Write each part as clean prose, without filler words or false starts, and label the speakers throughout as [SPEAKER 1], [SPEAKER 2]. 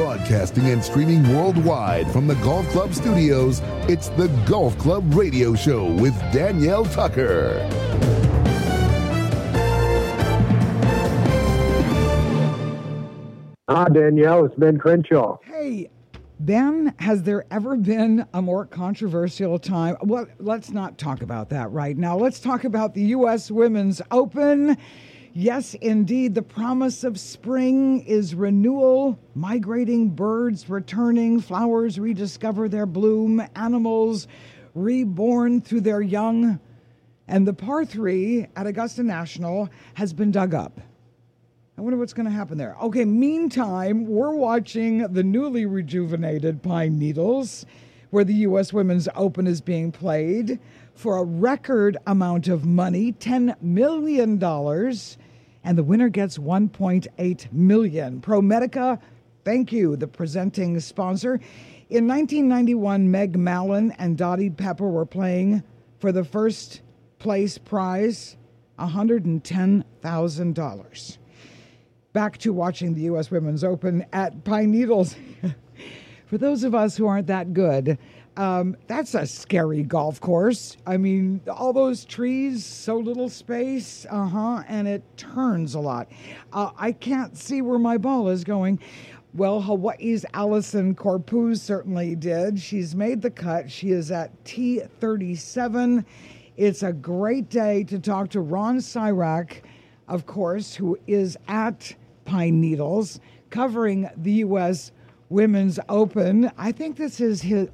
[SPEAKER 1] Broadcasting and streaming worldwide from the Golf Club studios, it's the Golf Club Radio Show with Danielle Tucker.
[SPEAKER 2] Hi, Danielle. It's Ben Crenshaw.
[SPEAKER 3] Hey, Ben, has there ever been a more controversial time? Well, let's not talk about that right now. Let's talk about the U.S. Women's Open. Yes, indeed, the promise of spring is renewal, migrating birds returning, flowers rediscover their bloom, animals reborn through their young. And the par 3 at Augusta National has been dug up. I wonder what's going to happen there. Okay, meantime, we're watching the newly rejuvenated Pine Needles, where the U.S. Women's Open is being played for a record amount of money, $10 million, and the winner gets $1.8 million. ProMedica, thank you, the presenting sponsor. In 1991, Meg Mallon and Dottie Pepper were playing for the first place prize, $110,000. Back to watching the U.S. Women's Open at Pine Needles. For those of us who aren't that good, that's a scary golf course. I mean, all those trees, so little space, and it turns a lot. I can't see where my ball is going. Well, Hawaii's Allison Corpuz certainly did. She's made the cut. She is at T37. It's a great day to talk to Ron Sirak, of course, who is at Pine Needles, covering the U.S. Women's Open. I think this is his,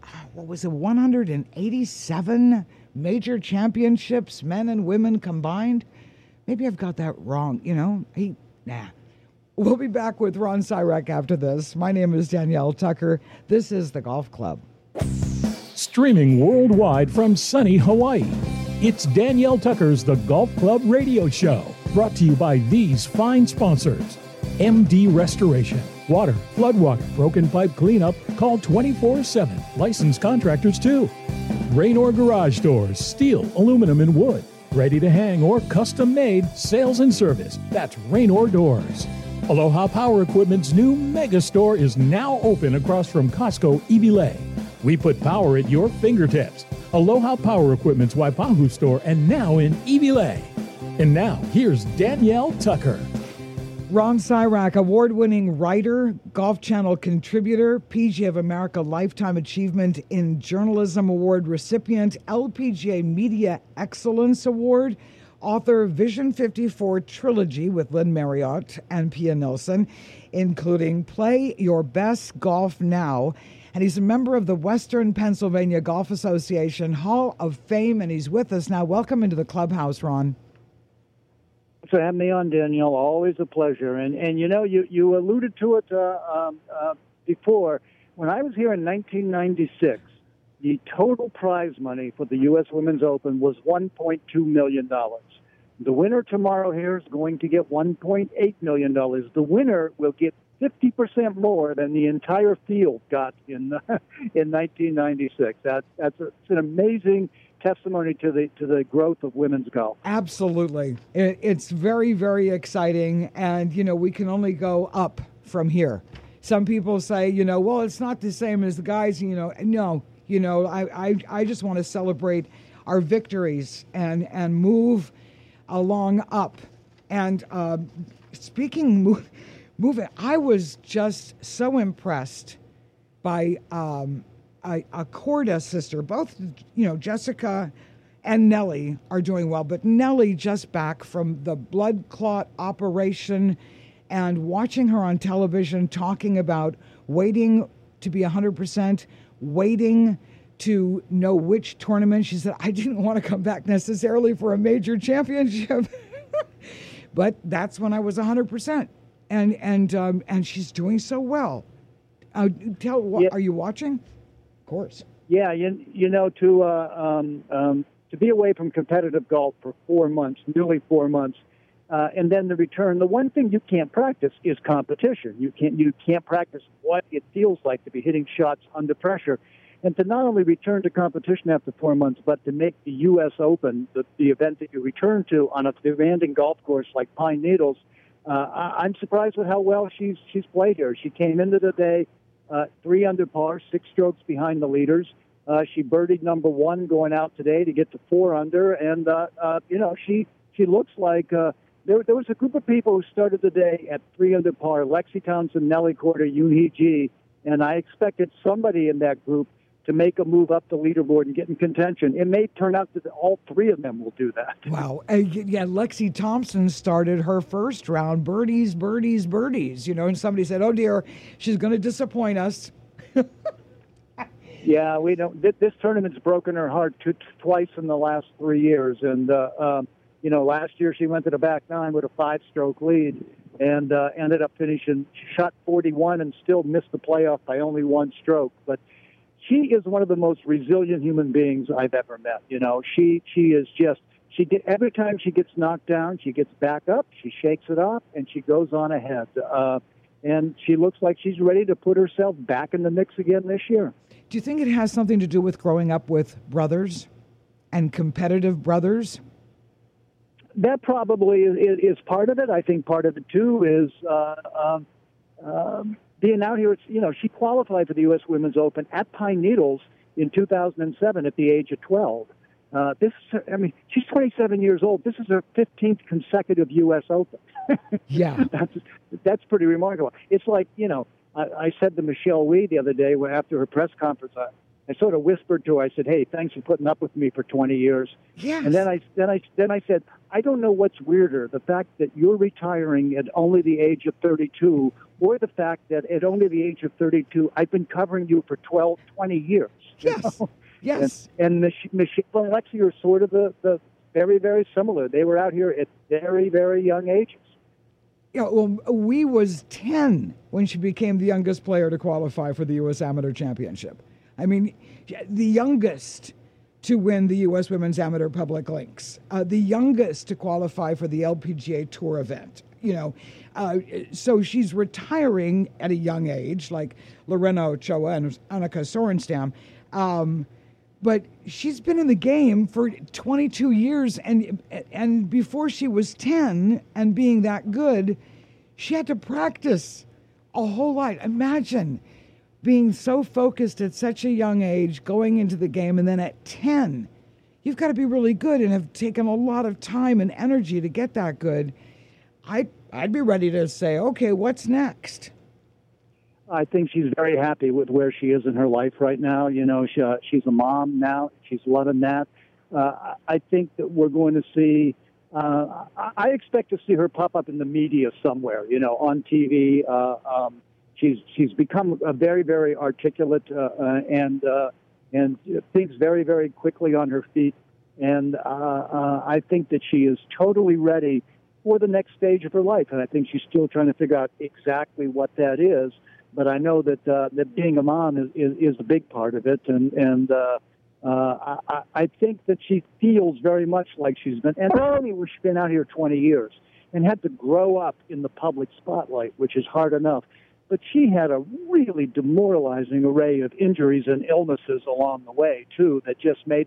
[SPEAKER 3] 187 major championships, men and women combined? Maybe I've got that wrong, We'll be back with Ron Sirak after this. My name is Danielle Tucker. This is the Golf Club.
[SPEAKER 4] Streaming worldwide from sunny Hawaii, it's Danielle Tucker's The Golf Club Radio Show, brought to you by these fine sponsors. MD Restoration. Water, floodwater, broken pipe cleanup. Call 24/7. Licensed contractors too. Raynor Garage Doors. Steel, aluminum, and wood. Ready to hang or custom made. Sales and service. That's Raynor Doors. Aloha Power Equipment's new mega store is now open across from Costco Ibilei. We put power at your fingertips. Aloha Power Equipment's Waipahu store and now in Ibilei. And now, here's Danielle Tucker.
[SPEAKER 3] Ron Sirak, award-winning writer, Golf Channel contributor, PGA of America Lifetime Achievement in Journalism Award recipient, LPGA Media Excellence Award, author Vision 54 Trilogy with Lynn Marriott and Pia Nilsson, including Play Your Best Golf Now. And he's a member of the Western Pennsylvania Golf Association Hall of Fame, and he's with us now. Welcome into the clubhouse, Ron.
[SPEAKER 5] Thanks for having me on, Danielle. Always a pleasure. And you alluded to it before. When I was here in 1996, the total prize money for the U.S. Women's Open was $1.2 million. The winner tomorrow here is going to get $1.8 million. The winner will get 50% more than the entire field got in 1996. It's an amazing testimony to the growth of women's golf.
[SPEAKER 3] Absolutely. It's very, very exciting, and, we can only go up from here. Some people say, well, it's not the same as the guys, no. I just want to celebrate our victories and move along up. And moving, I was just so impressed by a Korda sister. Both, Jessica and Nellie are doing well, but Nellie just back from the blood clot operation, and watching her on television talking about waiting to be 100%, waiting to know which tournament. She said, I didn't want to come back necessarily for a major championship, but that's when I was 100%. And she's doing so well. Are you watching? Of course.
[SPEAKER 5] Yeah, to be away from competitive golf for 4 months, nearly 4 months, and then the return. The one thing you can't practice is competition. You can't practice what it feels like to be hitting shots under pressure, and to not only return to competition after 4 months, but to make the U.S. Open, the event that you return to on a demanding golf course like Pine Needles, I'm surprised with how well she's played here. She came into the day 3 under par, 6 strokes behind the leaders. She birdied number 1 going out today to get to 4 under, and she looks like there was a group of people who started the day at 3 under par: Lexi Thompson, Nelly Korda, Yoonhee Ji, and I expected somebody in that group to make a move up the leaderboard and get in contention. It may turn out that all 3 of them will do that.
[SPEAKER 3] Wow. Yeah, Lexi Thompson started her first round, birdies, birdies, birdies, and somebody said, oh, dear, she's going to disappoint us.
[SPEAKER 5] Yeah, we don't. This tournament's broken her heart twice in the last 3 years. And, last year she went to the back 9 with a 5-stroke lead and ended up finishing, she shot 41 and still missed the playoff by only 1 stroke. But she is one of the most resilient human beings I've ever met. She is just, every time she gets knocked down, she gets back up, she shakes it off, and she goes on ahead. And she looks like she's ready to put herself back in the mix again this year.
[SPEAKER 3] Do you think it has something to do with growing up with brothers and competitive brothers?
[SPEAKER 5] That probably is part of it. I think part of it, too, is being out here. She qualified for the U.S. Women's Open at Pine Needles in 2007 at the age of 12. She's 27 years old. This is her 15th consecutive U.S. Open.
[SPEAKER 3] Yeah.
[SPEAKER 5] That's pretty remarkable. It's like, I said to Michelle Wie the other day after her press conference, I sort of whispered to her, I said, hey, thanks for putting up with me for 20 years.
[SPEAKER 3] Yes.
[SPEAKER 5] And then I said, I don't know what's weirder, the fact that you're retiring at only the age of 32 or the fact that at only the age of 32, I've been covering you for 20 years.
[SPEAKER 3] Yes. Yes.
[SPEAKER 5] And Michelle and Lexi are sort of the very, very similar. They were out here at very, very young ages.
[SPEAKER 3] Yeah, Wie was 10 when she became the youngest player to qualify for the U.S. Amateur Championship. I mean, the youngest to win the U.S. Women's Amateur Public Links, the youngest to qualify for the LPGA Tour event. So she's retiring at a young age, like Lorena Ochoa and Annika Sorenstam. But she's been in the game for 22 years, and before she was 10 and being that good, she had to practice a whole lot. Imagine being so focused at such a young age, going into the game, and then at 10, you've got to be really good and have taken a lot of time and energy to get that good. I'd be ready to say, okay, what's next?
[SPEAKER 5] I think she's very happy with where she is in her life right now. She's a mom now. She's loving that. I think that we're going to see, I expect to see her pop up in the media somewhere, on TV. She's become a very, very articulate and thinks very, very quickly on her feet. And I think that she is totally ready for the next stage of her life. And I think she's still trying to figure out exactly what that is. But I know that being a mom is a big part of it, and I think that she feels very much like she's been, and not only has she been out here 20 years and had to grow up in the public spotlight, which is hard enough, but she had a really demoralizing array of injuries and illnesses along the way too that just made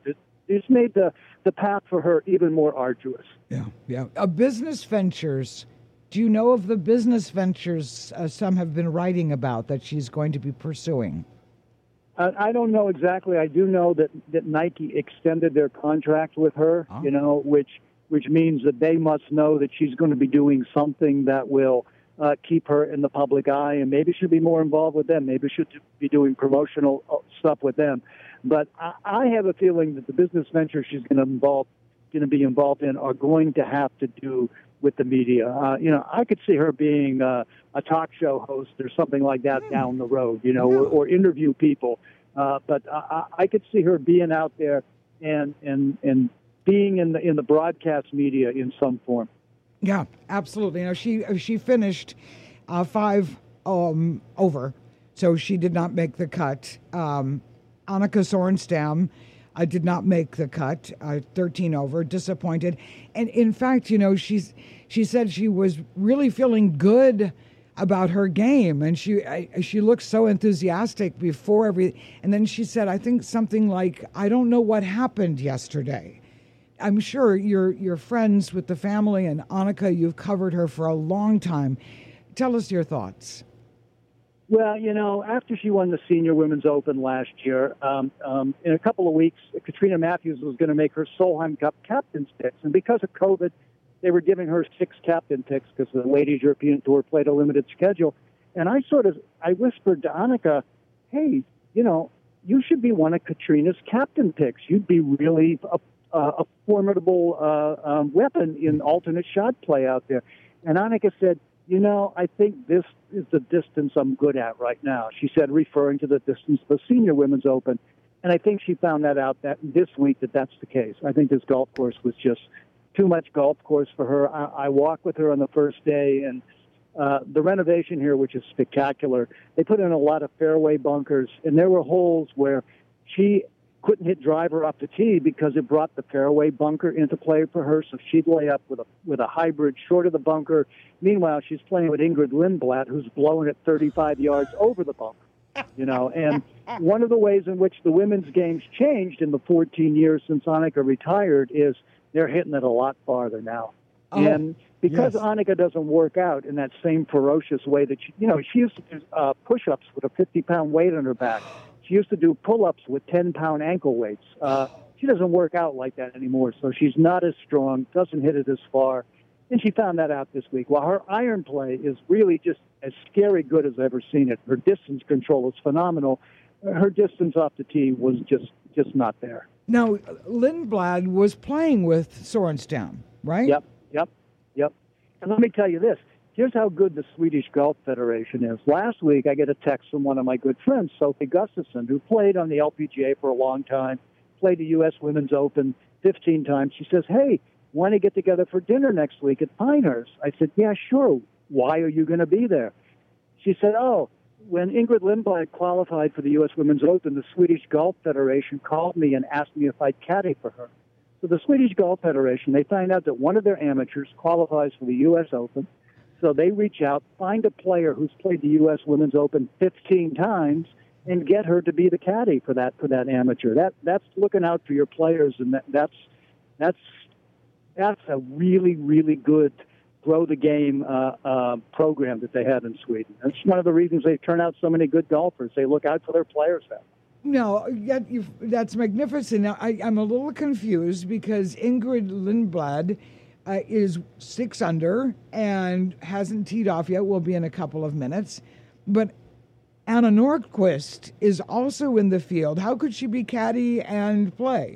[SPEAKER 5] the path for her even more arduous.
[SPEAKER 3] Yeah. Business ventures. Do you know of the business ventures some have been writing about that she's going to be pursuing?
[SPEAKER 5] I don't know exactly. I do know that Nike extended their contract with her, which means that they must know that she's going to be doing something that will keep her in the public eye, and maybe she'll be more involved with them. Maybe she'll be doing promotional stuff with them. But I have a feeling that the business ventures she's going to be involved in are going to have to do with the media. I could see her being a talk show host or something like that down the road, or interview people. But I could see her being out there and being in the broadcast media in some form.
[SPEAKER 3] Yeah, absolutely. She finished 5 over, so she did not make the cut. Annika Sorenstam did not make the cut, 13 over, disappointed. And in fact, she said she was really feeling good about her game, and she looked so enthusiastic before and then she said, I think something like, I don't know what happened yesterday. I'm sure you're friends with the family and Annika. You've covered her for a long time. Tell us your thoughts.
[SPEAKER 5] Well, after she won the Senior Women's Open last year, in a couple of weeks, Katrina Matthews was going to make her Solheim Cup captain's picks. And because of COVID, they were giving her 6 captain picks because the Ladies European Tour played a limited schedule. And I whispered to Annika, hey, you should be one of Katrina's captain picks. You'd be really a formidable weapon in alternate shot play out there. And Annika said, I think this is the distance I'm good at right now. She said, referring to the distance of the Senior Women's Open. And I think she found that out this week that's the case. I think this golf course was just too much golf course for her. I walked with her on the first day, and the renovation here, which is spectacular, they put in a lot of fairway bunkers, and there were holes where she couldn't hit driver off the tee because it brought the fairway bunker into play for her, so she'd lay up with a hybrid short of the bunker. Meanwhile, she's playing with Ingrid Lindblad, who's blowing it 35 yards over the bunker. And one of the ways in which the women's game's changed in the 14 years since Annika retired is they're hitting it a lot farther now.
[SPEAKER 3] Oh,
[SPEAKER 5] and because
[SPEAKER 3] yes.
[SPEAKER 5] Annika doesn't work out in that same ferocious way that she used to do push-ups with a 50-pound weight on her back. She used to do pull-ups with 10-pound ankle weights. She doesn't work out like that anymore, so she's not as strong, doesn't hit it as far. And she found that out this week. While her iron play is really just as scary good as I've ever seen it. Her distance control is phenomenal. Her distance off the tee was just not there.
[SPEAKER 3] Now, Lindblad was playing with Sorenstam, right?
[SPEAKER 5] Yep. And let me tell you this. Here's how good the Swedish Golf Federation is. Last week, I get a text from one of my good friends, Sophie Gustafsson, who played on the LPGA for a long time, played the U.S. Women's Open 15 times. She says, hey, want to get together for dinner next week at Pinehurst? I said, yeah, sure. Why are you going to be there? She said, when Ingrid Lindblad qualified for the U.S. Women's Open, the Swedish Golf Federation called me and asked me if I'd caddy for her. So the Swedish Golf Federation, they find out that one of their amateurs qualifies for the U.S. Open. So they reach out, find a player who's played the U.S. Women's Open 15 times, and get her to be the caddy for that amateur. That's looking out for your players, and that's a really, really good grow the game program that they have in Sweden. That's one of the reasons they turn out so many good golfers. They look out for their players now.
[SPEAKER 3] No, that's magnificent. Now, I'm a little confused because Ingrid Lindblad is 6 under and hasn't teed off yet. Will be in a couple of minutes. But Anna Nordqvist is also in the field. How could she be caddy and play?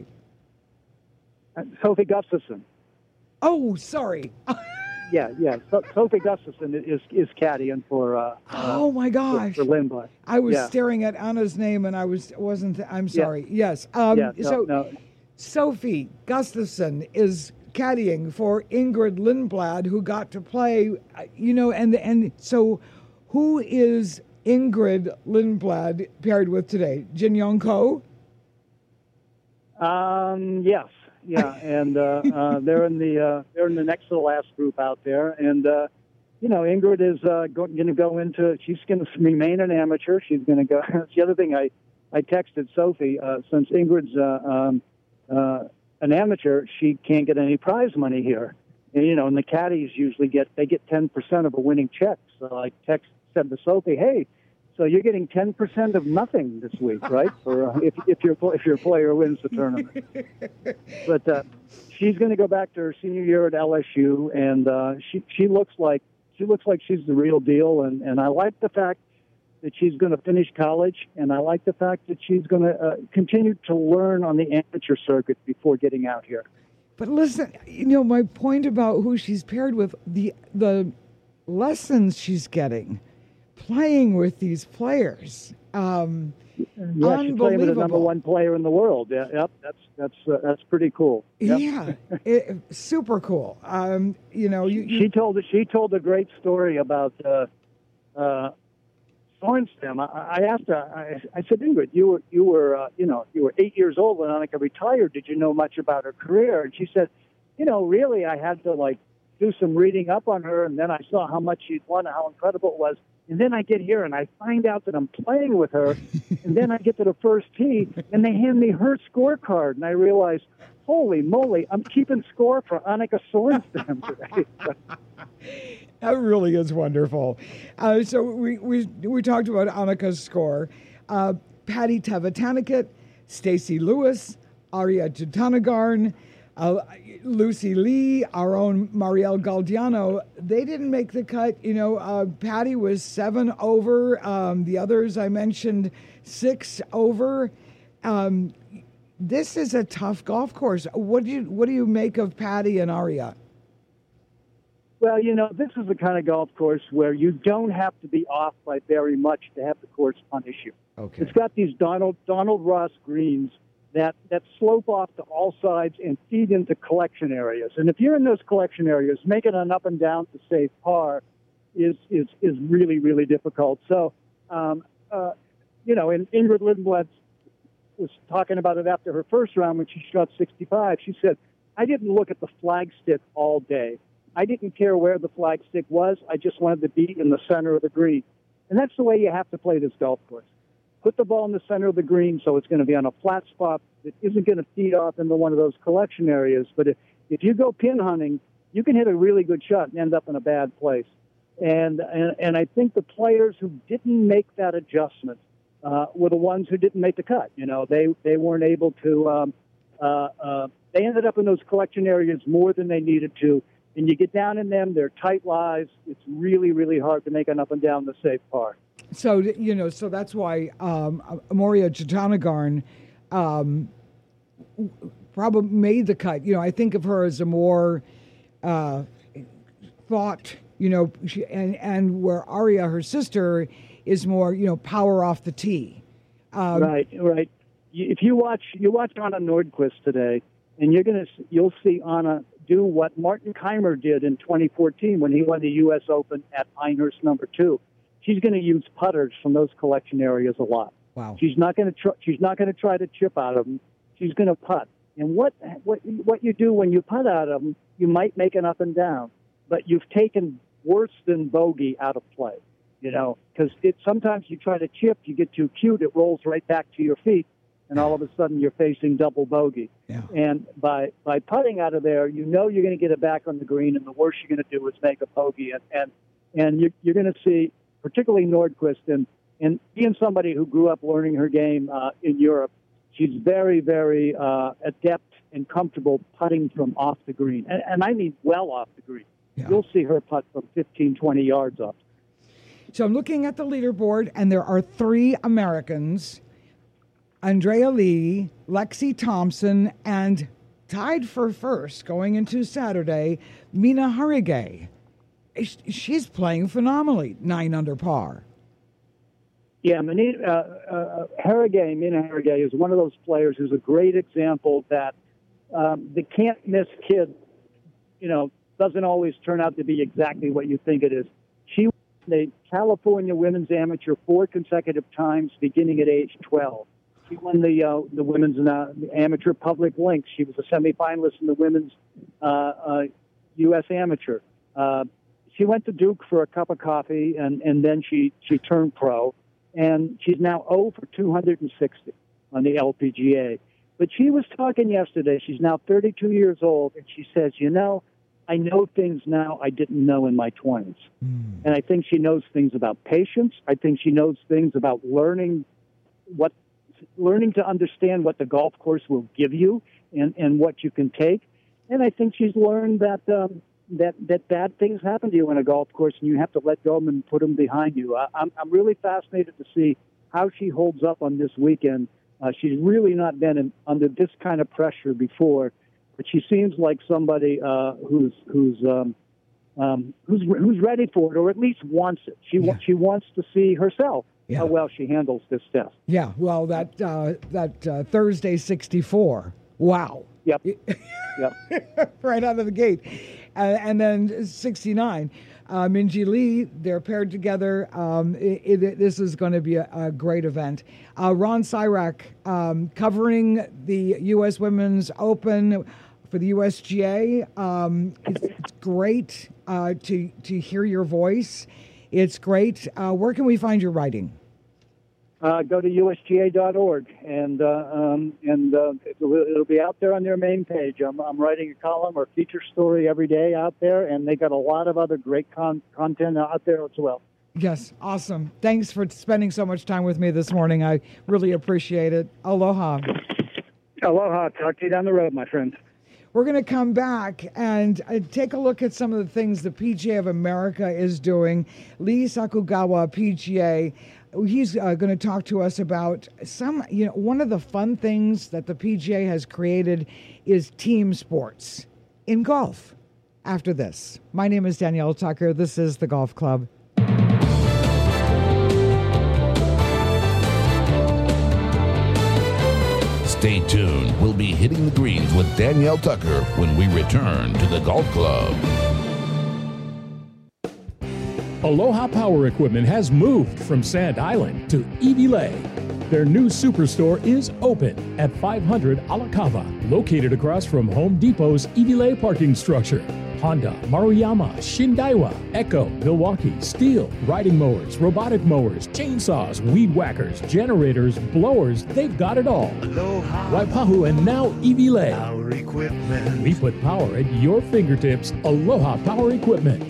[SPEAKER 5] Sophie Gustafsson.
[SPEAKER 3] Oh, sorry.
[SPEAKER 5] Yeah. Sophie Gustafsson is caddying for.
[SPEAKER 3] Oh my gosh!
[SPEAKER 5] For Lindblad.
[SPEAKER 3] I was staring at Anna's name and wasn't. I'm sorry.
[SPEAKER 5] Yeah.
[SPEAKER 3] Yes.
[SPEAKER 5] No.
[SPEAKER 3] Sophie Gustafsson is caddying for Ingrid Lindblad, who got to play. And so, who is Ingrid Lindblad paired with today? Jin Young Ko.
[SPEAKER 5] Yes. Yeah, and they're in the next to the last group out there, and Ingrid is going to go into. She's going to remain an amateur. She's going to go. That's the other thing I texted Sophie since Ingrid's an amateur, she can't get any prize money here, and the caddies usually get 10% of a winning check. So I said to Sophie, hey. So you're getting 10% of nothing this week, right? For if your player wins the tournament. But she's going to go back to her senior year at LSU, and she looks like she's the real deal. And I like the fact that she's going to finish college, and I like the fact that she's going to continue to learn on the amateur circuit before getting out here.
[SPEAKER 3] But listen, my point about who she's paired with, the lessons she's getting. Playing with these players,
[SPEAKER 5] she's playing with the number one player in the world. Yeah, that's pretty cool. Yep.
[SPEAKER 3] Yeah, super cool.
[SPEAKER 5] She told a great story about Sorenstam. I asked her. I said, Ingrid, you were 8 years old when Annika retired. Did you know much about her career? And she said, really, I had to do some reading up on her, and then I saw how much she'd won, how incredible it was. And then I get here and I find out that I'm playing with her. And then I get to the first tee and they hand me her scorecard. And I realize holy moly, I'm keeping score for Annika Sorenstam today.
[SPEAKER 3] That really is wonderful. So we talked about Annika's score. Patty Tavatanakit, Stacey Lewis, Arya Jutanugarn, Lucy Lee, our own Marielle Galdiano, they didn't make the cut. Patty was 7 over. The others I mentioned 6 over. This is a tough golf course. What do you make of Patty and Arya?
[SPEAKER 5] Well, this is the kind of golf course where you don't have to be off by very much to have the course punish you.
[SPEAKER 3] Okay.
[SPEAKER 5] It's got these Donald Ross greens that slope off to all sides and feed into collection areas. And if you're in those collection areas, making an up and down to save par is really, really difficult. So, and Ingrid Lindblad was talking about it after her first round when she shot 65. She said, I didn't look at the flagstick all day. I didn't care where the flagstick was. I just wanted to be in the center of the green. And that's the way you have to play this golf course. Put the ball in the center of the green so it's going to be on a flat spot that isn't going to feed off into one of those collection areas. But if you go pin hunting, you can hit a really good shot and end up in a bad place. And I think the players who didn't make that adjustment were the ones who didn't make the cut. They weren't able to. They ended up in those collection areas more than they needed to. And you get down in them, they're tight lies. It's really, really hard to make an up and down the safe par.
[SPEAKER 3] So, so that's why Arya Jutanugarn probably made the cut. I think of her as a more thought, and where Arya, her sister, is more, power off the tee.
[SPEAKER 5] Right. If you watch Anna Nordquist today, and you'll see Anna do what Martin Keimer did in 2014 when he won the U.S. Open at Pinehurst number 2. She's going to use putters from those collection areas a lot.
[SPEAKER 3] Wow.
[SPEAKER 5] She's not going to try to chip out of them. She's going to putt. And what you do when you putt out of them, you might make an up and down, but you've taken worse than bogey out of play. Because sometimes you try to chip, you get too cute, it rolls right back to your feet, and all of a sudden you're facing double bogey.
[SPEAKER 3] Yeah.
[SPEAKER 5] And by putting out of there, you're going to get it back on the green, and the worst you're going to do is make a bogey. And you're going to see, particularly Nordquist, and being somebody who grew up learning her game in Europe, she's very, very adept and comfortable putting from off the green. And I mean well off the green. Yeah. You'll see her putt from 15, 20 yards up.
[SPEAKER 3] So I'm looking at the leaderboard, and there are 3 Americans, Andrea Lee, Lexi Thompson, and tied for first going into Saturday, Mina Harigay. She's playing phenomenally, 9 under par.
[SPEAKER 5] Yeah, Mina Harigay is one of those players who's a great example that the can't-miss kid, doesn't always turn out to be exactly what you think it is. She won the California Women's Amateur 4 consecutive times, beginning at age 12. She won the Women's Amateur Public Links. She was a semifinalist in the Women's U.S. Amateur. She went to Duke for a cup of coffee, and then she turned pro. And she's now 0 for 260 on the LPGA. But she was talking yesterday. She's now 32 years old, and she says, I know things now I didn't know in my 20s. And I think she knows things about patience. I think she knows things about learning to understand what the golf course will give you and what you can take. And I think she's learned that that bad things happen to you on a golf course, and you have to let go of them and put them behind you. I'm really fascinated to see how she holds up on this weekend. She's really not been under this kind of pressure before, but she seems like somebody who's ready for it, or at least wants it. She wants to see herself how well she handles this test. Yeah,
[SPEAKER 3] well, that Thursday 64. Wow.
[SPEAKER 5] Yep.
[SPEAKER 3] Right out of the gate. And then 69. Minjee Lee, they're paired together. This is going to be a great event. Ron Cyrack covering the U.S. Women's Open for the USGA. It's great to hear your voice. It's great. Where can we find your writing?
[SPEAKER 5] go to usga.org, and it'll be out there on their main page. I'm writing a column or feature story every day out there, and they got a lot of other great content out there as well.
[SPEAKER 3] Yes, awesome. Thanks for spending so much time with me this morning. I really appreciate it. Aloha.
[SPEAKER 5] Aloha. Talk to you down the road, my friend.
[SPEAKER 3] We're going to come back and take a look at some of the things the PGA of America is doing. Lee Sakugawa, PGA, he's going to talk to us about one of the fun things that the PGA has created is team sports in golf. After this, my name is Danielle Tucker. This is the Golf Club.
[SPEAKER 1] Stay tuned. We'll be hitting the greens with Danielle Tucker when we return to the Golf Club.
[SPEAKER 4] Aloha Power Equipment has moved from Sand Island to Iwilei. Their new superstore is open at 500 Alakava, located across from Home Depot's Iwilei parking structure. Honda, Maruyama, Shindaiwa, Echo, Milwaukee, Steel, riding mowers, robotic mowers, chainsaws, weed whackers, generators, blowers, they've got it all.
[SPEAKER 6] Aloha.
[SPEAKER 4] Waipahu and now Iwilei.
[SPEAKER 6] Power Equipment.
[SPEAKER 4] We put power at your fingertips. Aloha Power Equipment.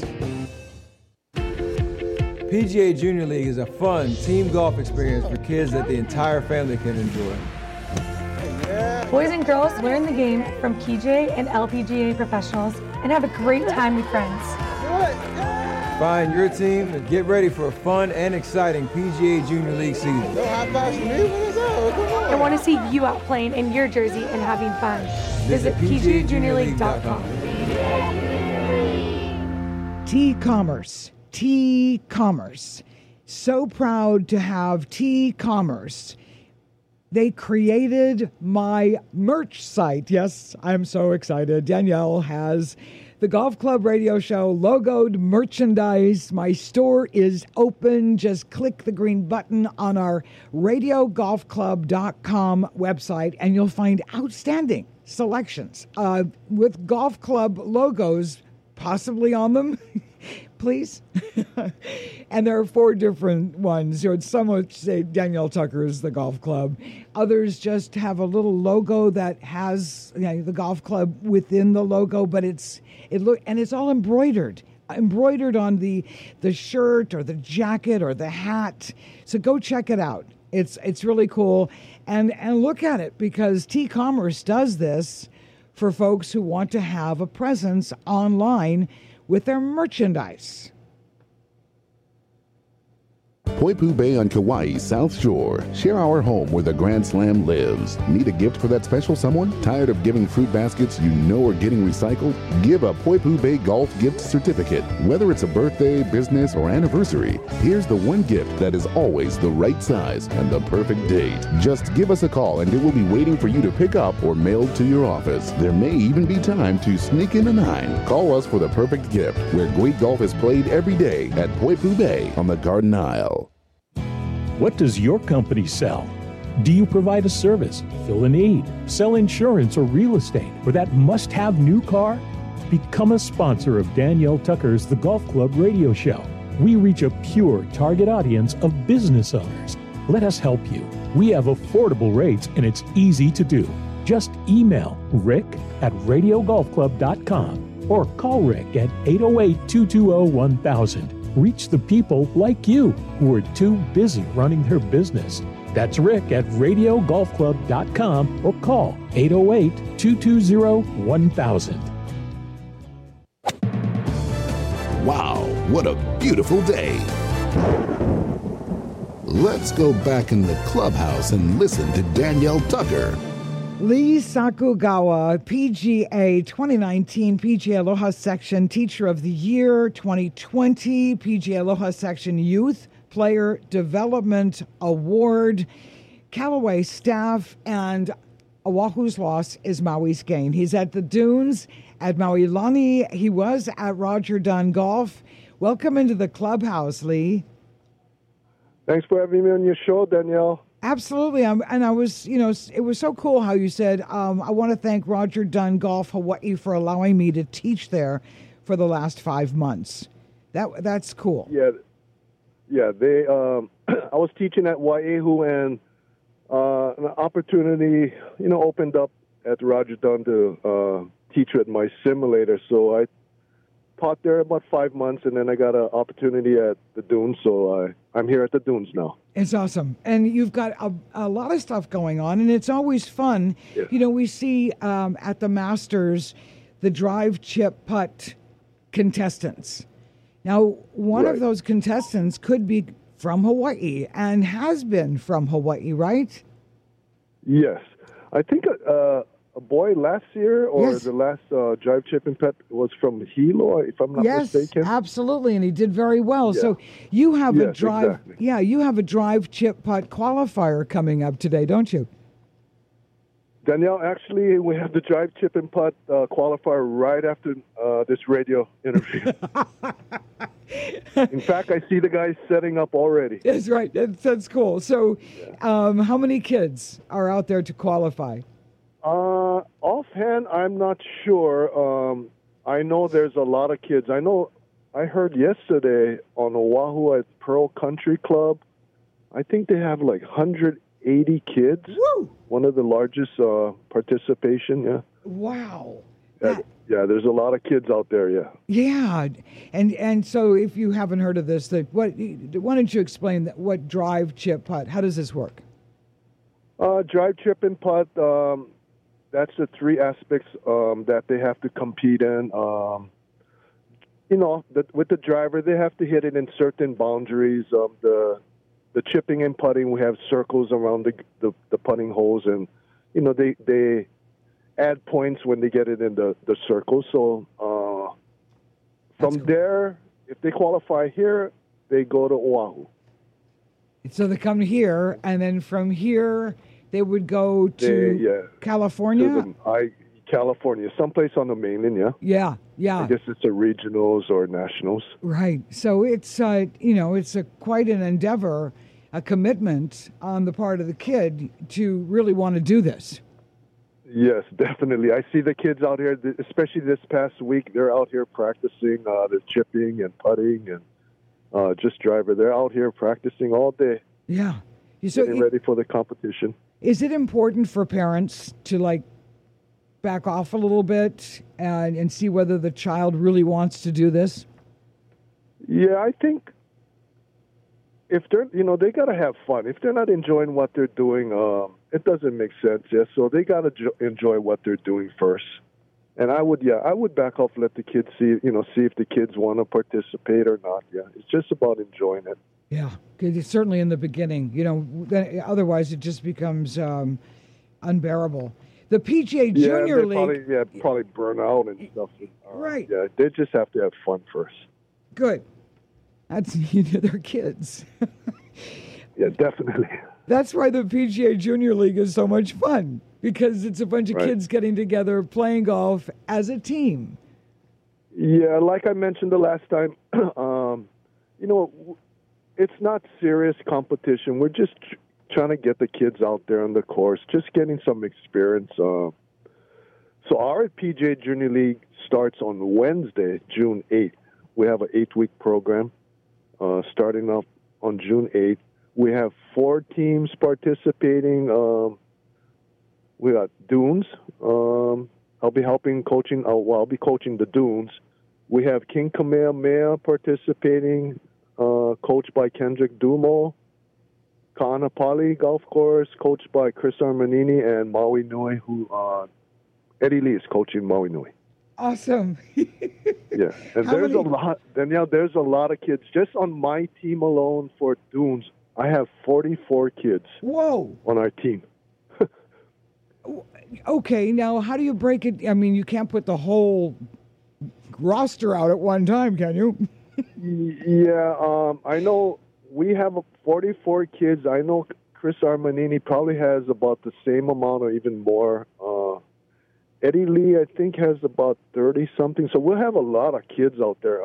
[SPEAKER 7] PGA Junior League is a fun team golf experience for kids that the entire family can enjoy.
[SPEAKER 8] Boys and girls learn the game from PGA and LPGA professionals and have a great time with friends.
[SPEAKER 7] Find your team and get ready for a fun and exciting PGA Junior League season.
[SPEAKER 8] I want to see you out playing in your jersey and having fun. Visit PGAJuniorLeague.com.
[SPEAKER 3] T-Commerce. T-Commerce. So proud to have T-Commerce. They created my merch site. Yes, I'm so excited. Danielle has the Golf Club Radio Show logoed merchandise. My store is open. Just click the green button on our radiogolfclub.com website, and you'll find outstanding selections with golf club logos possibly on them. Please. And there are 4 different ones. Some would say Danielle Tucker is the golf club. Others just have a little logo that has the golf club within the logo, but it's all embroidered on the shirt or the jacket or the hat. So go check it out. It's really cool. And look at it, because T-Commerce does this for folks who want to have a presence online with their merchandise.
[SPEAKER 1] Poipu Bay on Kauai's South Shore. Share our home where the Grand Slam lives. Need a gift for that special someone? Tired of giving fruit baskets you know are getting recycled? Give a Poipu Bay Golf gift certificate. Whether it's a birthday, business, or anniversary, here's the one gift that is always the right size and the perfect date. Just give us a call and it will be waiting for you to pick up or mailed to your office. There may even be time to sneak in a 9. Call us for the perfect gift, where great golf is played every day at Poipu Bay on the Garden Isle.
[SPEAKER 4] What does your company sell? Do you provide a service, fill a need, sell insurance or real estate, or that must-have new car? Become a sponsor of Danielle Tucker's The Golf Club Radio Show. We reach a pure target audience of business owners. Let us help you. We have affordable rates and it's easy to do. Just email rick@radiogolfclub.com or call Rick at 808-220-1000. Reach the people like you who are too busy running their business. That's Rick at radiogolfclub.com or call 808-220-1000.
[SPEAKER 1] Wow, what a beautiful day. Let's go back in the clubhouse and listen to Danielle Tucker.
[SPEAKER 3] Lee Sakugawa, PGA 2019 PGA Aloha Section Teacher of the Year 2020, PGA Aloha Section Youth Player Development Award, Callaway staff, and Oahu's loss is Maui's gain. He's at the dunes at Maui Lani. He was at Roger Dunn Golf. Welcome into the clubhouse, Lee.
[SPEAKER 2] Thanks for having me on your show, Danielle.
[SPEAKER 3] Absolutely. I was, it was so cool how you said, I want to thank Roger Dunn Golf Hawaii for allowing me to teach there for the last 5 months. That's cool.
[SPEAKER 2] Yeah. They I was teaching at Wai'ehu, and an opportunity, opened up at Roger Dunn to teach with my simulator. So I taught there about 5 months, and then I got an opportunity at the Dunes. So I'm here at the Dunes now.
[SPEAKER 3] It's awesome. And you've got a lot of stuff going on, and it's always fun.
[SPEAKER 2] Yeah.
[SPEAKER 3] We see at the Masters the drive, chip, putt contestants. Now, one of those contestants could be from Hawaii and has been from Hawaii, right?
[SPEAKER 2] Yes. I think a boy last year or the last drive, chip, and putt was from Hilo, if I'm not mistaken.
[SPEAKER 3] Yes, absolutely, and he did very well. Yeah. So you have a drive, you have a drive, chip, putt qualifier coming up today, don't you?
[SPEAKER 2] Danielle, actually, we have the drive, chip, and putt qualifier right after this radio interview. In fact, I see the guys setting up already.
[SPEAKER 3] That's right. That's cool. So how many kids are out there to qualify?
[SPEAKER 2] Offhand, I'm not sure. I know there's a lot of kids. I heard yesterday on Oahu at Pearl Country Club, I think they have like 180 kids.
[SPEAKER 3] Woo!
[SPEAKER 2] One of the largest participation, yeah.
[SPEAKER 3] Wow.
[SPEAKER 2] Yeah, there's a lot of kids out there, yeah.
[SPEAKER 3] Yeah, and so if you haven't heard of this, why don't you explain what drive, chip, putt? How does this work?
[SPEAKER 2] Drive, chip, and putt. That's the three aspects that they have to compete in. With the driver, they have to hit it in certain boundaries. The chipping and putting, we have circles around the putting holes, and they add points when they get it in the circle. So from there, if they qualify here, they go to Oahu.
[SPEAKER 3] So they come here, and then from here they would go to California?
[SPEAKER 2] California, someplace on the mainland,
[SPEAKER 3] Yeah.
[SPEAKER 2] I guess it's a regionals or nationals.
[SPEAKER 3] Right. So it's, it's quite an endeavor, a commitment on the part of the kid to really want to do this.
[SPEAKER 2] Yes, definitely. I see the kids out here, especially this past week. They're out here practicing the chipping and putting and just driver. They're out here practicing all day.
[SPEAKER 3] Yeah.
[SPEAKER 2] Getting ready for the competition.
[SPEAKER 3] Is it important for parents to back off a little bit and see whether the child really wants to do this?
[SPEAKER 2] Yeah, I think if they're, they got to have fun. If they're not enjoying what they're doing, it doesn't make sense. Yeah, so they got to enjoy what they're doing first. And I would back off, let the kids see if the kids want to participate or not. Yeah, it's just about enjoying it.
[SPEAKER 3] Yeah, because certainly in the beginning, otherwise it just becomes unbearable. The PGA Junior League,
[SPEAKER 2] probably burn out and stuff.
[SPEAKER 3] Right.
[SPEAKER 2] Yeah, they just have to have fun first.
[SPEAKER 3] Good. That's they're kids.
[SPEAKER 2] Yeah, definitely.
[SPEAKER 3] That's why the PGA Junior League is so much fun, because it's a bunch of kids getting together, playing golf as a team.
[SPEAKER 2] Yeah, like I mentioned the last time, it's not serious competition. We're just trying to get the kids out there on the course, just getting some experience. So our PGA Junior League starts on Wednesday, June 8th. We have an 8-week program starting off on June 8th. We have 4 teams participating. We got Dunes. I'll be coaching the Dunes. We have King Kamehameha participating, coached by Kendrick Dumo. Ka'anapali Golf Course, coached by Chris Armanini, and Maui Nui, who Eddie Lee is coaching Maui Nui.
[SPEAKER 3] Awesome.
[SPEAKER 2] Yeah, and there's a lot, Danielle. There's a lot of kids. Just on my team alone for Dunes, I have 44 kids.
[SPEAKER 3] Whoa!
[SPEAKER 2] On our team.
[SPEAKER 3] Okay, now how do you break it? I mean, you can't put the whole roster out at one time, can you?
[SPEAKER 2] Yeah, I know we have 44 kids. I know Chris Armanini probably has about the same amount or even more. Eddie Lee, I think, has about 30-something. So we'll have a lot of kids out there.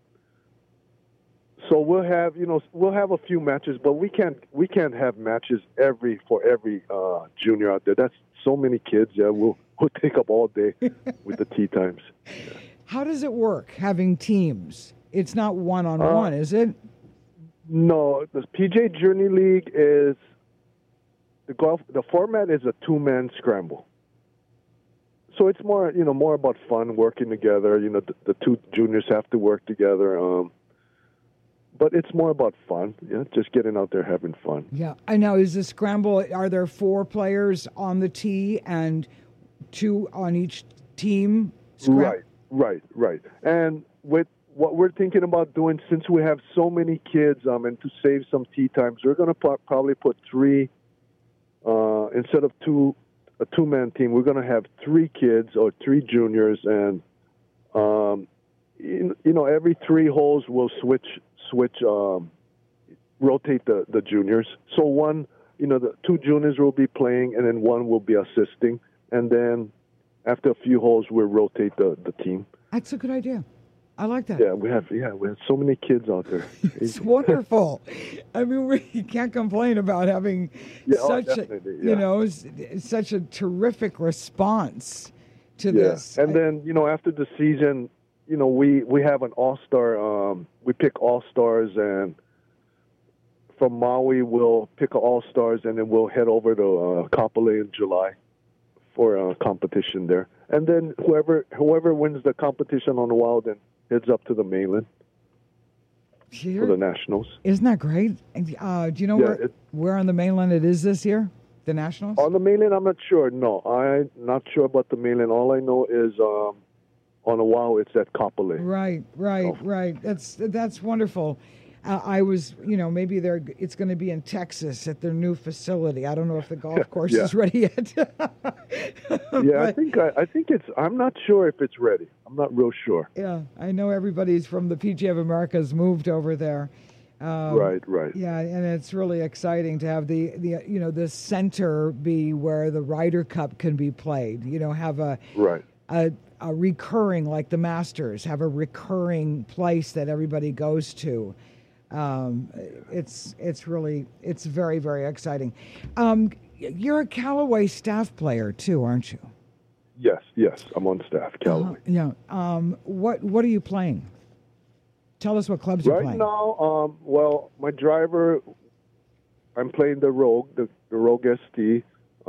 [SPEAKER 2] So we'll have a few matches, but we can't have matches for every junior out there. That's so many kids. Yeah, we'll take up all day with the tee times. Yeah.
[SPEAKER 3] How does it work having teams? It's not one-on-one, is it?
[SPEAKER 2] No, the PGA Junior League is the format is a two-man scramble. So it's more, more about fun, working together. The two juniors have to work together. But it's more about fun, just getting out there having fun.
[SPEAKER 3] Yeah, I know. Is the scramble? Are there 4 players on the tee and 2 on each team?
[SPEAKER 2] Right. And with what we're thinking about doing, since we have so many kids, and to save some tee times, we're going to probably put 3 instead of a two-man team. We're going to have 3 kids or 3 juniors, and every 3 holes we'll switch, rotate the juniors. So one, the 2 juniors will be playing, and then one will be assisting, and then after a few holes we'll rotate the team.
[SPEAKER 3] That's a good idea. I like that.
[SPEAKER 2] Yeah, we have so many kids out there.
[SPEAKER 3] It's wonderful. I mean, you can't complain about having such a terrific response to this.
[SPEAKER 2] And then, after the season, we have an all-star. We pick all-stars, and from Maui we'll pick all-stars, and then we'll head over to Kapolei in July for a competition there. And then whoever wins the competition on the Wild then heads up to the mainland for the Nationals.
[SPEAKER 3] Isn't that great? Do you know where on the mainland it is this year, the Nationals?
[SPEAKER 2] On the mainland, I'm not sure. No, I'm not sure about the mainland. All I know is on Oahu, it's at Kapolei.
[SPEAKER 3] Right. That's wonderful. I was, maybe it's going to be in Texas at their new facility. I don't know if the golf course is ready yet.
[SPEAKER 2] I think it's. I'm not sure if it's ready. I'm not real sure.
[SPEAKER 3] Yeah, I know everybody's from the PGA of America's moved over there.
[SPEAKER 2] Right.
[SPEAKER 3] Yeah, and it's really exciting to have the center be where the Ryder Cup can be played. Have a recurring, like the Masters, have a recurring place that everybody goes to. It's very, very exciting. You're a Callaway staff player too, aren't you?
[SPEAKER 2] Yes, I'm on staff, Callaway.
[SPEAKER 3] What are you playing? Tell us what clubs you're playing.
[SPEAKER 2] Right now, my driver, I'm playing the Rogue, the Rogue ST,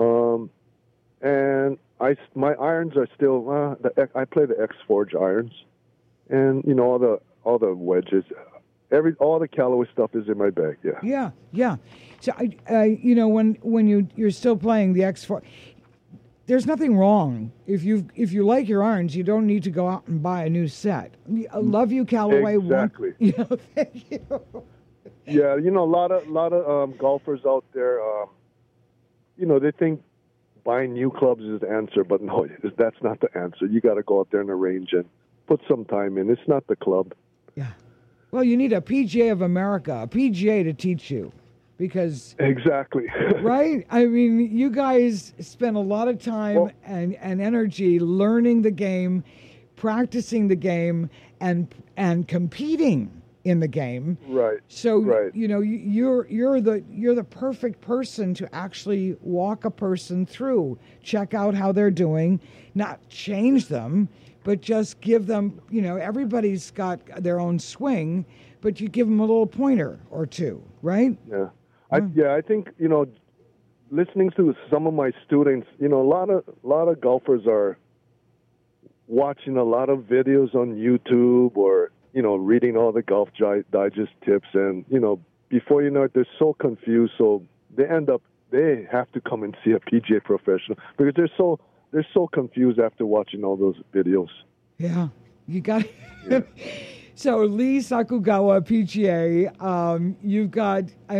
[SPEAKER 2] and my irons are still I play the X Forge irons, and all the wedges. All the Callaway stuff is in my bag.
[SPEAKER 3] Yeah. So when you're still playing the X4, there's nothing wrong if you like your irons. You don't need to go out and buy a new set. I love you, Callaway.
[SPEAKER 2] Exactly.
[SPEAKER 3] Thank you.
[SPEAKER 2] Yeah, a lot of golfers out there. They think buying new clubs is the answer, but no, that's not the answer. You got to go out there in the range and put some time in. It's not the club.
[SPEAKER 3] Yeah. Well, you need a PGA of America, a PGA to teach you, because
[SPEAKER 2] exactly
[SPEAKER 3] right. I mean, you guys spend a lot of time and energy learning the game, practicing the game, and competing in the game.
[SPEAKER 2] Right.
[SPEAKER 3] So you're the perfect person to actually walk a person through, check out how they're doing, not change them. But just give them, everybody's got their own swing, but you give them a little pointer or two, right?
[SPEAKER 2] Yeah. I think, listening to some of my students, a lot of golfers are watching a lot of videos on YouTube or, reading all the Golf Digest tips. And, before you know it, they're so confused. So they have to come and see a PGA professional because they're so confused after watching all those videos.
[SPEAKER 3] Yeah, you got it. Yeah. So Lee Sakugawa, PGA, you've got,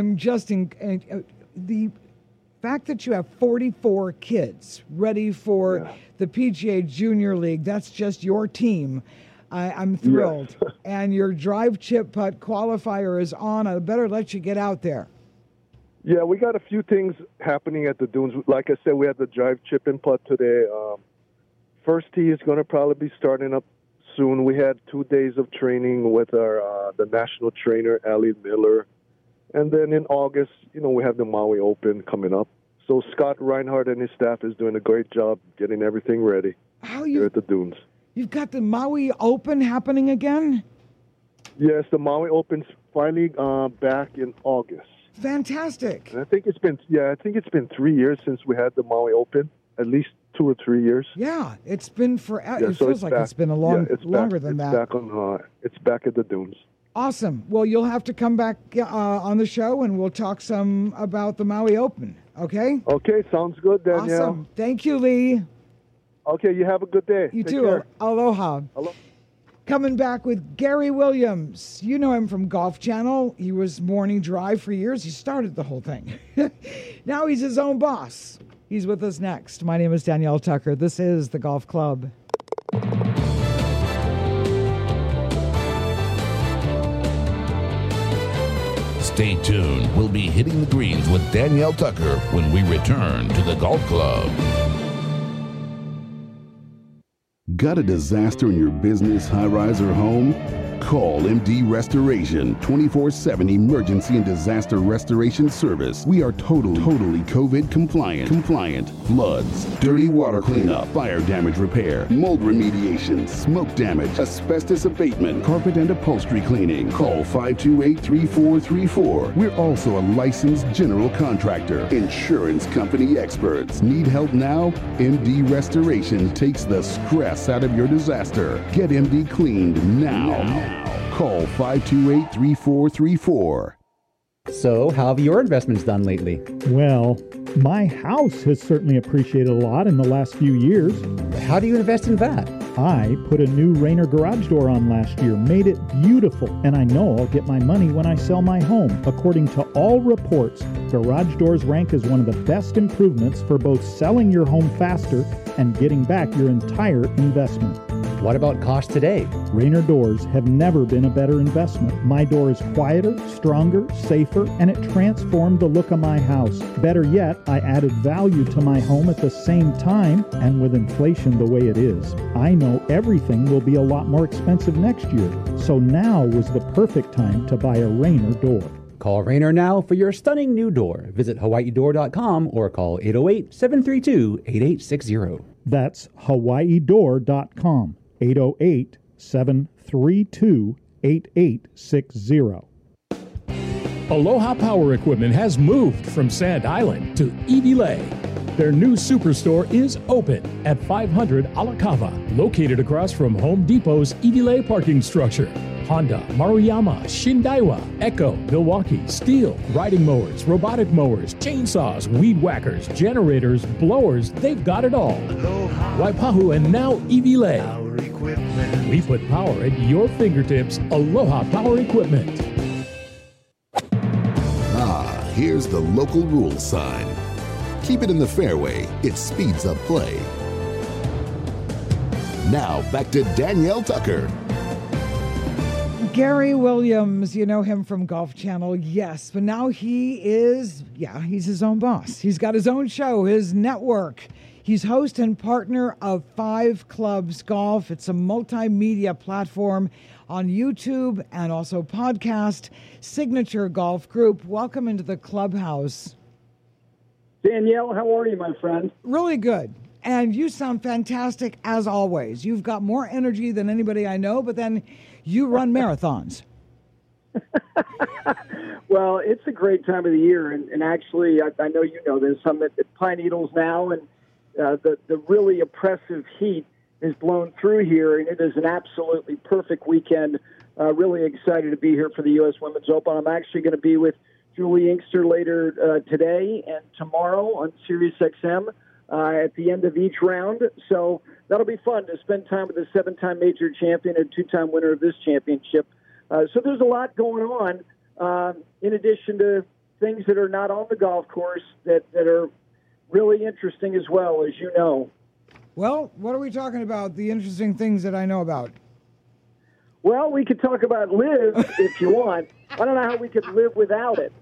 [SPEAKER 3] the fact that you have 44 kids ready for the PGA Junior League, that's just your team. I'm thrilled. Yes. And your drive chip putt qualifier is on. I better let you get out there.
[SPEAKER 2] Yeah, we got a few things happening at the Dunes. Like I said, we had the drive chip and putt today. First tee is going to probably be starting up soon. We had 2 days of training with the national trainer, Ali Miller. And then in August, we have the Maui Open coming up. So Scott Reinhardt and his staff is doing a great job getting everything ready here at the Dunes.
[SPEAKER 3] You've got the Maui Open happening again?
[SPEAKER 2] Yes, the Maui Open's finally back in August.
[SPEAKER 3] Fantastic.
[SPEAKER 2] And I think it's been 3 years since we had the Maui Open, at least 2 or 3 years.
[SPEAKER 3] Yeah, it's been forever.
[SPEAKER 2] Yeah,
[SPEAKER 3] it
[SPEAKER 2] so
[SPEAKER 3] feels like
[SPEAKER 2] back.
[SPEAKER 3] it's been longer than that.
[SPEAKER 2] It's back at the dunes.
[SPEAKER 3] Awesome. Well, you'll have to come back on the show, and we'll talk some about the Maui Open. Okay?
[SPEAKER 2] Okay, sounds good, Danielle.
[SPEAKER 3] Awesome. Thank you, Lee.
[SPEAKER 2] Okay, you have a good day.
[SPEAKER 3] You
[SPEAKER 2] Take
[SPEAKER 3] too.
[SPEAKER 2] care.
[SPEAKER 3] Aloha. Coming back with Gary Williams. You know him from Golf Channel. He was Morning Drive for years. He started the whole thing. Now he's his own boss. He's with us next. My name is Danielle Tucker. This is The Golf Club.
[SPEAKER 1] Stay tuned. We'll be hitting the greens with Danielle Tucker when we return to the Golf Club. Got a disaster in your business, high-rise, or home? Call MD Restoration, 24/7 emergency and disaster restoration service. We are totally COVID compliant. Floods, dirty water cleanup, fire damage repair, mold remediation, smoke damage, asbestos abatement, carpet and upholstery cleaning. Call 528-3434. We're also a licensed general contractor. Insurance company experts. Need help now? MD Restoration takes the stress out of your disaster. Get MD cleaned now. Call 528-3434.
[SPEAKER 6] So, how have your investments done lately?
[SPEAKER 4] Well, my house has certainly appreciated a lot in the last few years.
[SPEAKER 6] How do you invest in that?
[SPEAKER 4] I put a new Rainer garage door on last year, made it beautiful, and I know I'll get my money when I sell my home. According to all reports, garage doors rank as one of the best improvements for both selling your home faster and getting back your entire investment.
[SPEAKER 6] What about cost today?
[SPEAKER 4] Rainer doors have never been a better investment. My door is quieter, stronger, safer, and it transformed the look of my house. Better yet, I added value to my home at the same time, and with inflation the way it is, I know everything will be a lot more expensive next year. So now was the perfect time to buy a Rainer door.
[SPEAKER 6] Call Rainer now for your stunning new door. Visit hawaiidoor.com or call 808-732-8860.
[SPEAKER 4] That's hawaiidoor.com. 808-732-8860. Aloha Power Equipment has moved from Sand Island to Iwilei. Their new superstore is open at 500 Alakava, located across from Home Depot's Iwilei parking structure. Honda, Maruyama, Shindaiwa, Echo, Milwaukee, Steel, riding mowers, robotic mowers, chainsaws, weed whackers, generators, blowers, they've got it all. Waipahu and now Iwilei. We put power at your fingertips. Aloha Power Equipment.
[SPEAKER 1] Here's the local rules sign. Keep it in the fairway. It speeds up play. Now back to Danielle Tucker.
[SPEAKER 3] Gary Williams, you know him from Golf Channel, yes, but now he's his own boss. He's got his own show, his network. He's host and partner of 5 Clubs Golf. It's a multimedia platform on YouTube and also podcast. Signature Golf Group. Welcome into the clubhouse.
[SPEAKER 5] Danielle, how are you, my friend?
[SPEAKER 3] Really good. And you sound fantastic as always. You've got more energy than anybody I know, but then you run marathons.
[SPEAKER 5] Well, it's a great time of the year, and actually, I know you know this. I'm at Pine Needles now, and the really oppressive heat is blown through here, and it is an absolutely perfect weekend. Really excited to be here for the U.S. Women's Open. I'm actually going to be with Julie Inkster later today and tomorrow on SiriusXM at the end of each round. So that'll be fun to spend time with a 7-time major champion and 2-time winner of this championship. So there's a lot going on, in addition to things that are not on the golf course that are really interesting as well, as you know.
[SPEAKER 3] Well, what are we talking about, the interesting things that I know about?
[SPEAKER 5] Well, we could talk about live if you want. I don't know how we could live without it.